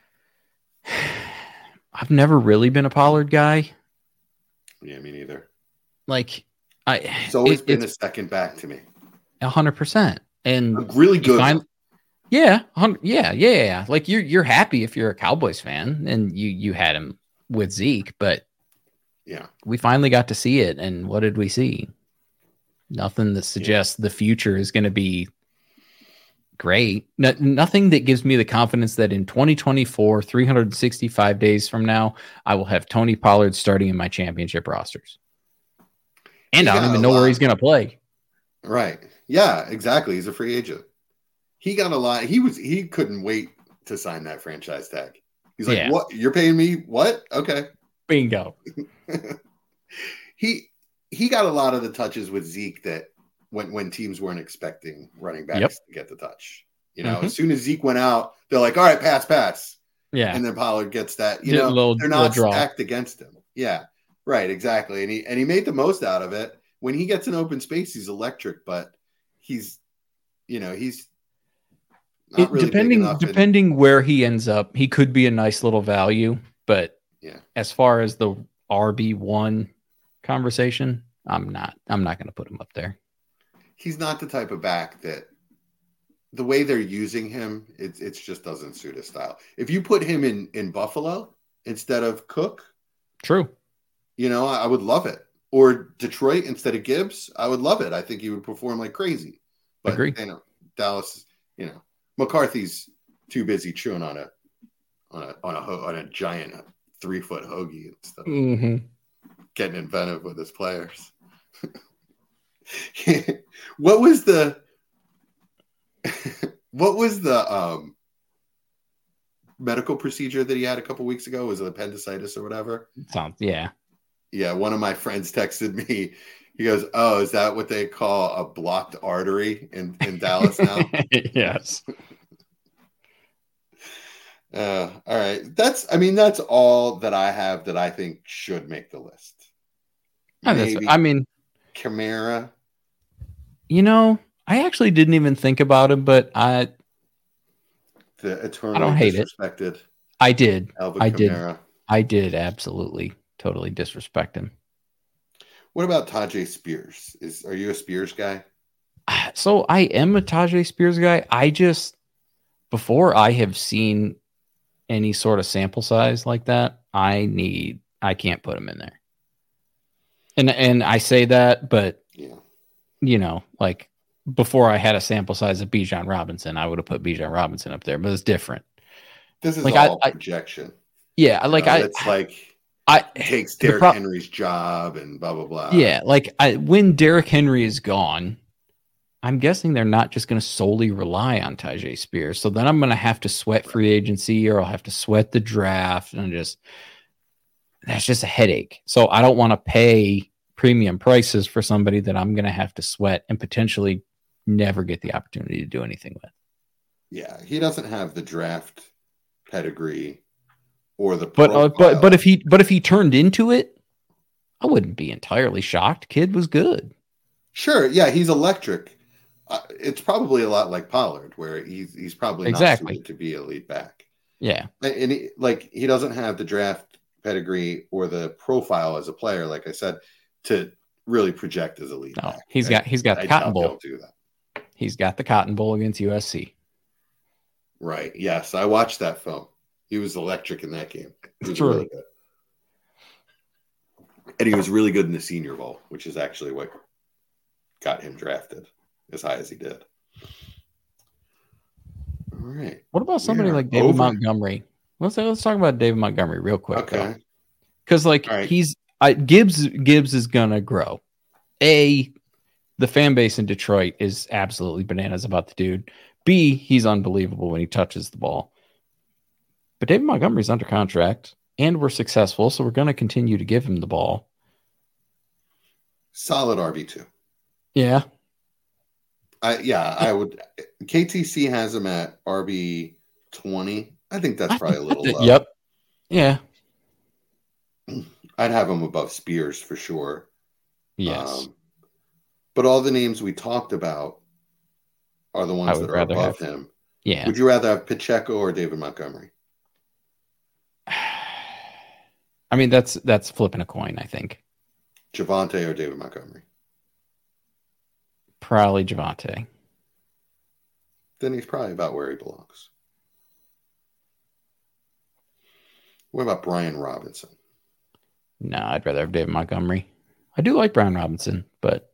[SPEAKER 3] I've never really been a Pollard guy.
[SPEAKER 2] Yeah, me neither.
[SPEAKER 3] Like, I
[SPEAKER 2] It's always
[SPEAKER 3] it,
[SPEAKER 2] been
[SPEAKER 3] it's
[SPEAKER 2] a second back to me.
[SPEAKER 3] a hundred percent. And
[SPEAKER 2] A really good.
[SPEAKER 3] find,
[SPEAKER 2] one.
[SPEAKER 3] yeah, hun- yeah, yeah, yeah. Like you're you're happy if you're a Cowboys fan and you you had him with Zeke, but
[SPEAKER 2] Yeah.
[SPEAKER 3] we finally got to see it. And what did we see? Nothing that suggests the future is going to be great. No, nothing that gives me the confidence that in twenty twenty-four, three hundred sixty-five days from now, I will have Tony Pollard starting in my championship rosters. And I don't
[SPEAKER 2] Yeah,
[SPEAKER 3] even
[SPEAKER 2] a
[SPEAKER 3] know where
[SPEAKER 2] lot.
[SPEAKER 3] he's going to play.
[SPEAKER 2] Right. Yeah, exactly. He's a free agent. He got a lot. He was he couldn't wait to sign that franchise tag. He's like,
[SPEAKER 3] Yeah.
[SPEAKER 2] "What? You're paying me? What? Okay."
[SPEAKER 3] Bingo.
[SPEAKER 2] he he got a lot of the touches with Zeke that when when teams weren't expecting running backs
[SPEAKER 3] Yep.
[SPEAKER 2] to get the touch. You know,
[SPEAKER 3] Mhm.
[SPEAKER 2] as soon as Zeke went out, they're like, "All right, pass, pass,"
[SPEAKER 3] Yeah.
[SPEAKER 2] and then Pollard gets that. You
[SPEAKER 3] Did a
[SPEAKER 2] know,
[SPEAKER 3] little-
[SPEAKER 2] they're
[SPEAKER 3] little
[SPEAKER 2] not
[SPEAKER 3] draw.
[SPEAKER 2] stacked against him. Yeah, right, exactly. And he and he made the most out of it. When he gets an open space, he's electric, but he's, you know, he's not
[SPEAKER 3] It-
[SPEAKER 2] really big
[SPEAKER 3] depending
[SPEAKER 2] enough in-
[SPEAKER 3] depending where he ends up, he could be a nice little value. But
[SPEAKER 2] Yeah.
[SPEAKER 3] as far as the R B one conversation, I'm not. I'm not going to put him up there.
[SPEAKER 2] he's not the type of back that the way they're using him, it it just doesn't suit his style. If you put him in in Buffalo instead of Cook,
[SPEAKER 3] True.
[SPEAKER 2] you know, I, I would love it. Or Detroit instead of Gibbs, I would love it. I think he would perform like crazy. But
[SPEAKER 3] Agree.
[SPEAKER 2] you know, Dallas, you know, McCarthy's too busy chewing on a on a on a ho- on a giant three foot hoagie instead of
[SPEAKER 3] Mm-hmm.
[SPEAKER 2] getting inventive with his players. what was the what was the um medical procedure that he had a couple weeks ago? Was it appendicitis or whatever?
[SPEAKER 3] Sounds yeah.
[SPEAKER 2] Yeah, one of my friends texted me. He goes, "Oh, is that what they call a blocked artery in, in Dallas now?"
[SPEAKER 3] Yes.
[SPEAKER 2] Uh, all right. That's, I mean, that's all that I have that I think should make the list.
[SPEAKER 3] Oh, that's-
[SPEAKER 2] Maybe
[SPEAKER 3] I mean,
[SPEAKER 2] Kamara.
[SPEAKER 3] you know, I actually didn't even think about him, but I
[SPEAKER 2] The eternally
[SPEAKER 3] I don't hate it.
[SPEAKER 2] disrespected
[SPEAKER 3] I did.
[SPEAKER 2] Alvin
[SPEAKER 3] I did.
[SPEAKER 2] Kamara.
[SPEAKER 3] I did absolutely totally disrespect him.
[SPEAKER 2] What about Tajay Spears? Is are you a Spears guy?
[SPEAKER 3] So I am a Tajay Spears guy. I just before I have seen any sort of sample size like that, I need I can't put him in there. And and I say that, but
[SPEAKER 2] Yeah.
[SPEAKER 3] you know, like before I had a sample size of Bijan Robinson, I would have put Bijan Robinson up there, but it's different.
[SPEAKER 2] This is
[SPEAKER 3] Like, I-
[SPEAKER 2] all
[SPEAKER 3] I-
[SPEAKER 2] projection.
[SPEAKER 3] Yeah, I like
[SPEAKER 2] You know,
[SPEAKER 3] I
[SPEAKER 2] it's like
[SPEAKER 3] I
[SPEAKER 2] takes
[SPEAKER 3] the
[SPEAKER 2] Derrick
[SPEAKER 3] pro-
[SPEAKER 2] Henry's job and blah blah blah.
[SPEAKER 3] Yeah, like I, when Derrick Henry is gone, I'm guessing they're not just going to solely rely on Tajay Spears. So then I'm going to have to sweat free agency, or I'll have to sweat the draft, and just that's just a headache. So I don't want to pay premium prices for somebody that I'm going to have to sweat and potentially never get the opportunity to do anything with.
[SPEAKER 2] Yeah, he doesn't have the draft pedigree or the
[SPEAKER 3] But uh, but
[SPEAKER 2] profile.
[SPEAKER 3] but if he but if he turned into it, I wouldn't be entirely shocked. Kid was good.
[SPEAKER 2] Sure, yeah, he's electric. Uh, it's probably a lot like Pollard, where he's he's probably
[SPEAKER 3] Exactly.
[SPEAKER 2] not suited to be a lead back,
[SPEAKER 3] Yeah.
[SPEAKER 2] and he, like he doesn't have the draft pedigree or the profile as a player, like I said, to really project as a lead
[SPEAKER 3] No,
[SPEAKER 2] back.
[SPEAKER 3] he's got he's got
[SPEAKER 2] I
[SPEAKER 3] the
[SPEAKER 2] doubt
[SPEAKER 3] Cotton Bowl.
[SPEAKER 2] they'll do that.
[SPEAKER 3] He's got the Cotton Bowl against U S C.
[SPEAKER 2] Right? Yes, I watched that film. He was electric in that game. He was
[SPEAKER 3] True.
[SPEAKER 2] really good, and he was really good in the Senior Bowl, which is actually what got him drafted as high as he did. All right.
[SPEAKER 3] What about somebody
[SPEAKER 2] We are
[SPEAKER 3] like David
[SPEAKER 2] over.
[SPEAKER 3] Montgomery? Let's let's talk about David Montgomery real quick.
[SPEAKER 2] Okay.
[SPEAKER 3] Because like
[SPEAKER 2] All right.
[SPEAKER 3] he's I, Gibbs Gibbs is gonna grow. A, the fan base in Detroit is absolutely bananas about the dude. B, he's unbelievable when he touches the ball. But David Montgomery's under contract, and we're successful, so we're going to continue to give him the ball.
[SPEAKER 2] Solid R B two.
[SPEAKER 3] Yeah.
[SPEAKER 2] I yeah, I would. K T C has him at R B twenty. I think that's probably a little low.
[SPEAKER 3] Yep. Yeah.
[SPEAKER 2] I'd have him above Spears for sure.
[SPEAKER 3] Yes.
[SPEAKER 2] Um, but all the names we talked about are the ones that are above
[SPEAKER 3] have,
[SPEAKER 2] him.
[SPEAKER 3] Yeah.
[SPEAKER 2] Would you rather have Pacheco or David Montgomery?
[SPEAKER 3] I mean, that's that's flipping a coin, I think.
[SPEAKER 2] Javonte or David Montgomery?
[SPEAKER 3] Probably Javonte.
[SPEAKER 2] Then he's probably about where he belongs. What about Brian Robinson?
[SPEAKER 3] No, I'd rather have David Montgomery. I do like Brian Robinson, but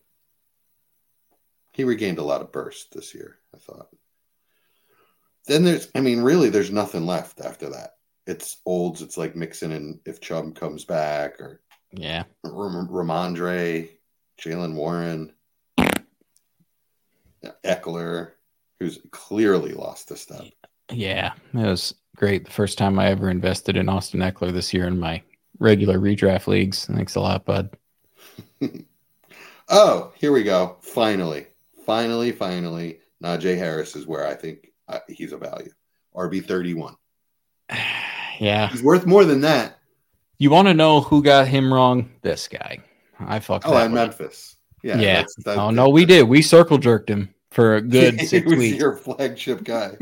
[SPEAKER 2] he regained a lot of burst this year, I thought. Then there's, I mean, really, there's nothing left after that. It's Olds. It's like Mixon and if Chubb comes back, or
[SPEAKER 3] yeah,
[SPEAKER 2] Ram- Ramondre, Jalen Warren, Eckler, who's clearly lost a step.
[SPEAKER 3] Yeah, it was great. The first time I ever invested in Austin Eckler this year in my regular redraft leagues. Thanks a lot, bud.
[SPEAKER 2] Oh, here we go. Finally, finally, finally. Najee Harris is where I think uh, he's a value. R B thirty-one.
[SPEAKER 3] Yeah.
[SPEAKER 2] He's worth more than that.
[SPEAKER 3] You want to know who got him wrong? This guy. I fucked
[SPEAKER 2] Oh,
[SPEAKER 3] that
[SPEAKER 2] in Memphis. Yeah.
[SPEAKER 3] Yeah.
[SPEAKER 2] That's, that's,
[SPEAKER 3] oh, no, we did. We circle jerked him for a good six
[SPEAKER 2] he was
[SPEAKER 3] weeks.
[SPEAKER 2] your flagship guy.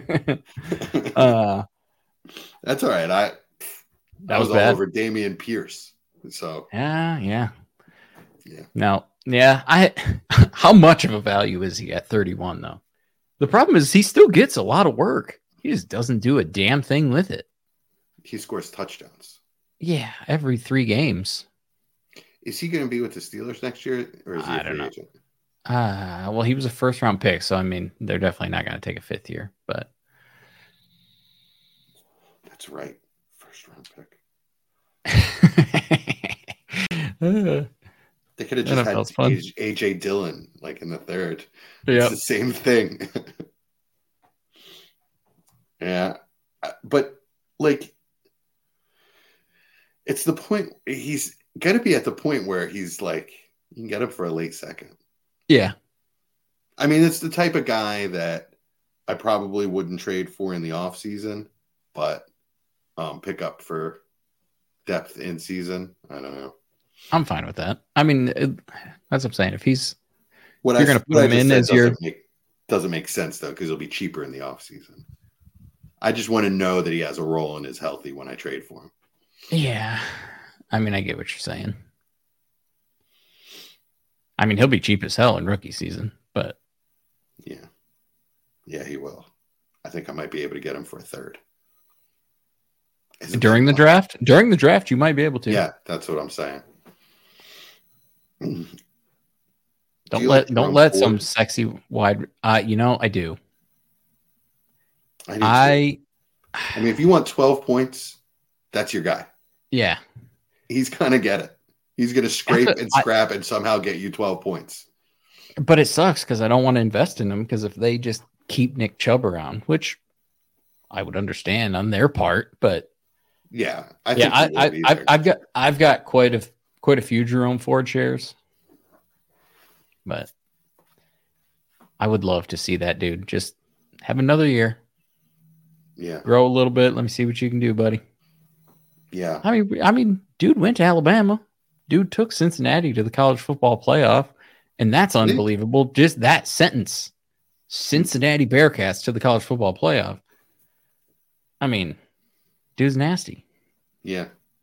[SPEAKER 3] uh,
[SPEAKER 2] That's all right. I
[SPEAKER 3] that
[SPEAKER 2] I was,
[SPEAKER 3] was
[SPEAKER 2] all
[SPEAKER 3] bad.
[SPEAKER 2] over Damian Pierce. So
[SPEAKER 3] yeah, yeah.
[SPEAKER 2] Yeah.
[SPEAKER 3] Now, yeah, I how much of a value is he at thirty-one though? The problem is he still gets a lot of work. He just doesn't do a damn thing with it.
[SPEAKER 2] He scores touchdowns.
[SPEAKER 3] Yeah, every three games.
[SPEAKER 2] Is he going to be with the Steelers next year, or is he
[SPEAKER 3] I
[SPEAKER 2] a
[SPEAKER 3] don't
[SPEAKER 2] free
[SPEAKER 3] know.
[SPEAKER 2] agent?
[SPEAKER 3] Uh, well, he was a first round pick, so I mean, they're definitely not going to take a fifth year, but
[SPEAKER 2] That's right. First round pick.
[SPEAKER 3] uh,
[SPEAKER 2] They could have just
[SPEAKER 3] N F L's
[SPEAKER 2] had
[SPEAKER 3] fun.
[SPEAKER 2] A J Dillon like in the third.
[SPEAKER 3] Yeah.
[SPEAKER 2] It's the same thing. Yeah. But like, it's the point. He's got to be at the point where he's like, you can get him for a late second.
[SPEAKER 3] Yeah.
[SPEAKER 2] I mean, it's the type of guy that I probably wouldn't trade for in the off season, but um, pick up for depth in season. I don't know.
[SPEAKER 3] I'm fine with that. I mean, it, that's what I'm saying. If he's,
[SPEAKER 2] What
[SPEAKER 3] you're
[SPEAKER 2] I,
[SPEAKER 3] going to put
[SPEAKER 2] what I
[SPEAKER 3] him
[SPEAKER 2] just
[SPEAKER 3] in
[SPEAKER 2] said
[SPEAKER 3] as
[SPEAKER 2] doesn't
[SPEAKER 3] your,
[SPEAKER 2] make, doesn't make sense though, because it'll be cheaper in the off season. I just want to know that he has a role and is healthy when I trade for him.
[SPEAKER 3] yeah. I mean, I get what you're saying. I mean, he'll be cheap as hell in rookie season, but
[SPEAKER 2] Yeah. Yeah, he will. I think I might be able to get him for a third. Isn't
[SPEAKER 3] during
[SPEAKER 2] that
[SPEAKER 3] the
[SPEAKER 2] wild?
[SPEAKER 3] draft, during the draft, you might be able to.
[SPEAKER 2] Yeah, that's what I'm saying. Do
[SPEAKER 3] Don't
[SPEAKER 2] you
[SPEAKER 3] let
[SPEAKER 2] like
[SPEAKER 3] don't
[SPEAKER 2] Jerome
[SPEAKER 3] let
[SPEAKER 2] Ford?
[SPEAKER 3] some sexy wide. Uh, you know, I do.
[SPEAKER 2] I, do too.
[SPEAKER 3] I
[SPEAKER 2] I mean, if you want twelve points, that's your guy.
[SPEAKER 3] yeah.
[SPEAKER 2] He's gonna get it. He's gonna scrape
[SPEAKER 3] That's a-
[SPEAKER 2] and scrap and somehow get you twelve points.
[SPEAKER 3] But it sucks because I don't want to invest in them because if they just keep Nick Chubb around, which I would understand on their part, but
[SPEAKER 2] Yeah, I
[SPEAKER 3] yeah,
[SPEAKER 2] think
[SPEAKER 3] I,
[SPEAKER 2] he will
[SPEAKER 3] I,
[SPEAKER 2] be
[SPEAKER 3] I've,
[SPEAKER 2] there.
[SPEAKER 3] I've got I've got quite a quite a few Jerome Ford shares, but I would love to see that dude just have another year,
[SPEAKER 2] Yeah,
[SPEAKER 3] grow a little bit. Let me see what you can do, buddy.
[SPEAKER 2] yeah.
[SPEAKER 3] I mean, I mean, dude went to Alabama. Dude took Cincinnati to the college football playoff, and that's
[SPEAKER 2] Did he?
[SPEAKER 3] unbelievable. Just that sentence, Cincinnati Bearcats to the college football playoff. I mean, dude's nasty.
[SPEAKER 2] Yeah.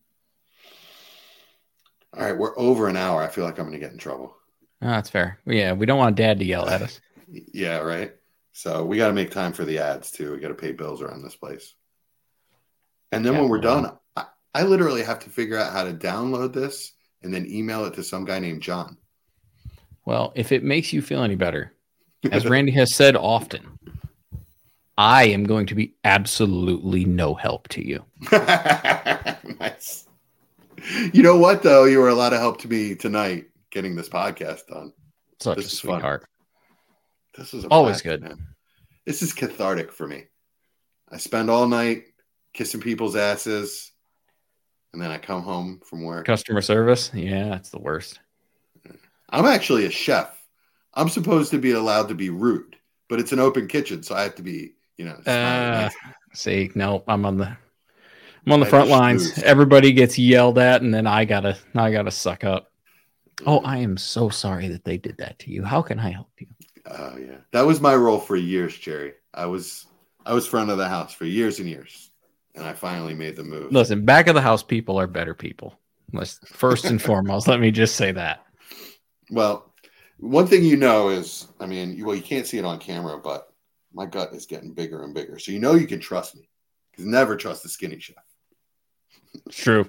[SPEAKER 2] All right, we're over an hour. I feel like I'm gonna get in trouble.
[SPEAKER 3] Oh, that's fair. Yeah, we don't want Dad to yell at us.
[SPEAKER 2] Yeah, right. So we got to make time for the ads too. We got to pay bills around this place. And then
[SPEAKER 3] Yeah,
[SPEAKER 2] when we're
[SPEAKER 3] well.
[SPEAKER 2] done, I, I literally have to figure out how to download this and then email it to some guy named John.
[SPEAKER 3] Well, if it makes you feel any better, as Randy has said often, I am going to be absolutely no help to you.
[SPEAKER 2] Nice. You know what, though? You were a lot of help to me tonight getting this podcast done.
[SPEAKER 3] Such
[SPEAKER 2] This
[SPEAKER 3] a
[SPEAKER 2] is fun.
[SPEAKER 3] sweetheart.
[SPEAKER 2] This is a
[SPEAKER 3] Always
[SPEAKER 2] blast,
[SPEAKER 3] good.
[SPEAKER 2] man. This is cathartic for me. I spend all night kissing people's asses, and then I come home from work.
[SPEAKER 3] Customer service? Yeah, that's the worst.
[SPEAKER 2] I'm actually a chef. I'm supposed to be allowed to be rude, but it's an open kitchen, so I have to be, you know.
[SPEAKER 3] Uh, see, no, I'm on the I'm on the
[SPEAKER 2] I
[SPEAKER 3] front
[SPEAKER 2] just
[SPEAKER 3] lines.
[SPEAKER 2] lose.
[SPEAKER 3] Everybody gets yelled at, and then I gotta I gotta suck up. Oh, I am so sorry that they did that to you. How can I help you?
[SPEAKER 2] Oh yeah, that was my role for years, Jerry. I was I was front of the house for years and years, and I finally made the move.
[SPEAKER 3] Listen, back of the house people are better people. Let's first and foremost, let me just say that.
[SPEAKER 2] Well, one thing you know is, I mean, you, well, you can't see it on camera, but my gut is getting bigger and bigger. So you know you can trust me, because never trust the skinny chef.
[SPEAKER 3] It's true.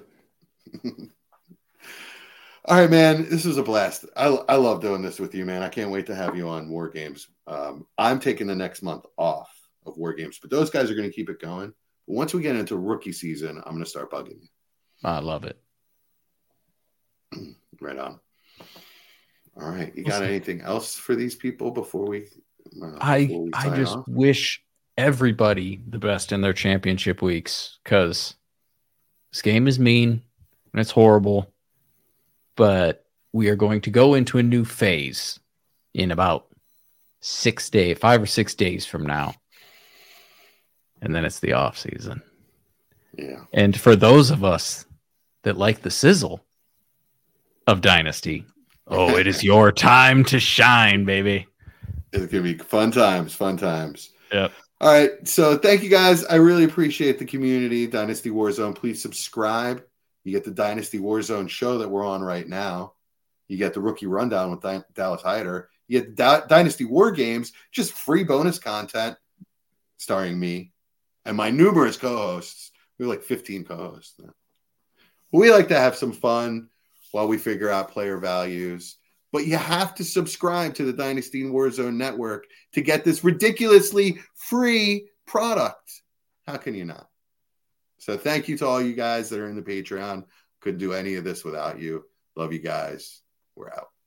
[SPEAKER 2] All right, man. This was a blast. I, I love doing this with you, man. I can't wait to have you on War Games. Um, I'm taking the next month off of War Games, but those guys are going to keep it going. But once we get into rookie season, I'm going to start bugging you.
[SPEAKER 3] I love it.
[SPEAKER 2] Right on. All right. You got anything else for these people before we? Uh,
[SPEAKER 3] I
[SPEAKER 2] before we
[SPEAKER 3] I
[SPEAKER 2] sign
[SPEAKER 3] just
[SPEAKER 2] off?
[SPEAKER 3] wish everybody the best in their championship weeks, because this game is mean and it's horrible, but we are going to go into a new phase in about six days, five or six days from now, and then it's the off season.
[SPEAKER 2] Yeah.
[SPEAKER 3] And for those of us that like the sizzle of Dynasty, oh, it is your time to shine, baby.
[SPEAKER 2] It's going to be fun times, fun times.
[SPEAKER 3] Yep.
[SPEAKER 2] All right. So thank you guys. I really appreciate the community. Dynasty Warzone. Please subscribe. You get the Dynasty Warzone show that we're on right now. You get the Rookie Rundown with Di- Dallas Hyder. You get D- Dynasty War Games, just free bonus content starring me and my numerous co-hosts. We have like fifteen co-hosts now. We like to have some fun while we figure out player values. But you have to subscribe to the Dynasty Warzone network to get this ridiculously free product. How can you not? So thank you to all you guys that are in the Patreon. Couldn't do any of this without you. Love you guys. We're out.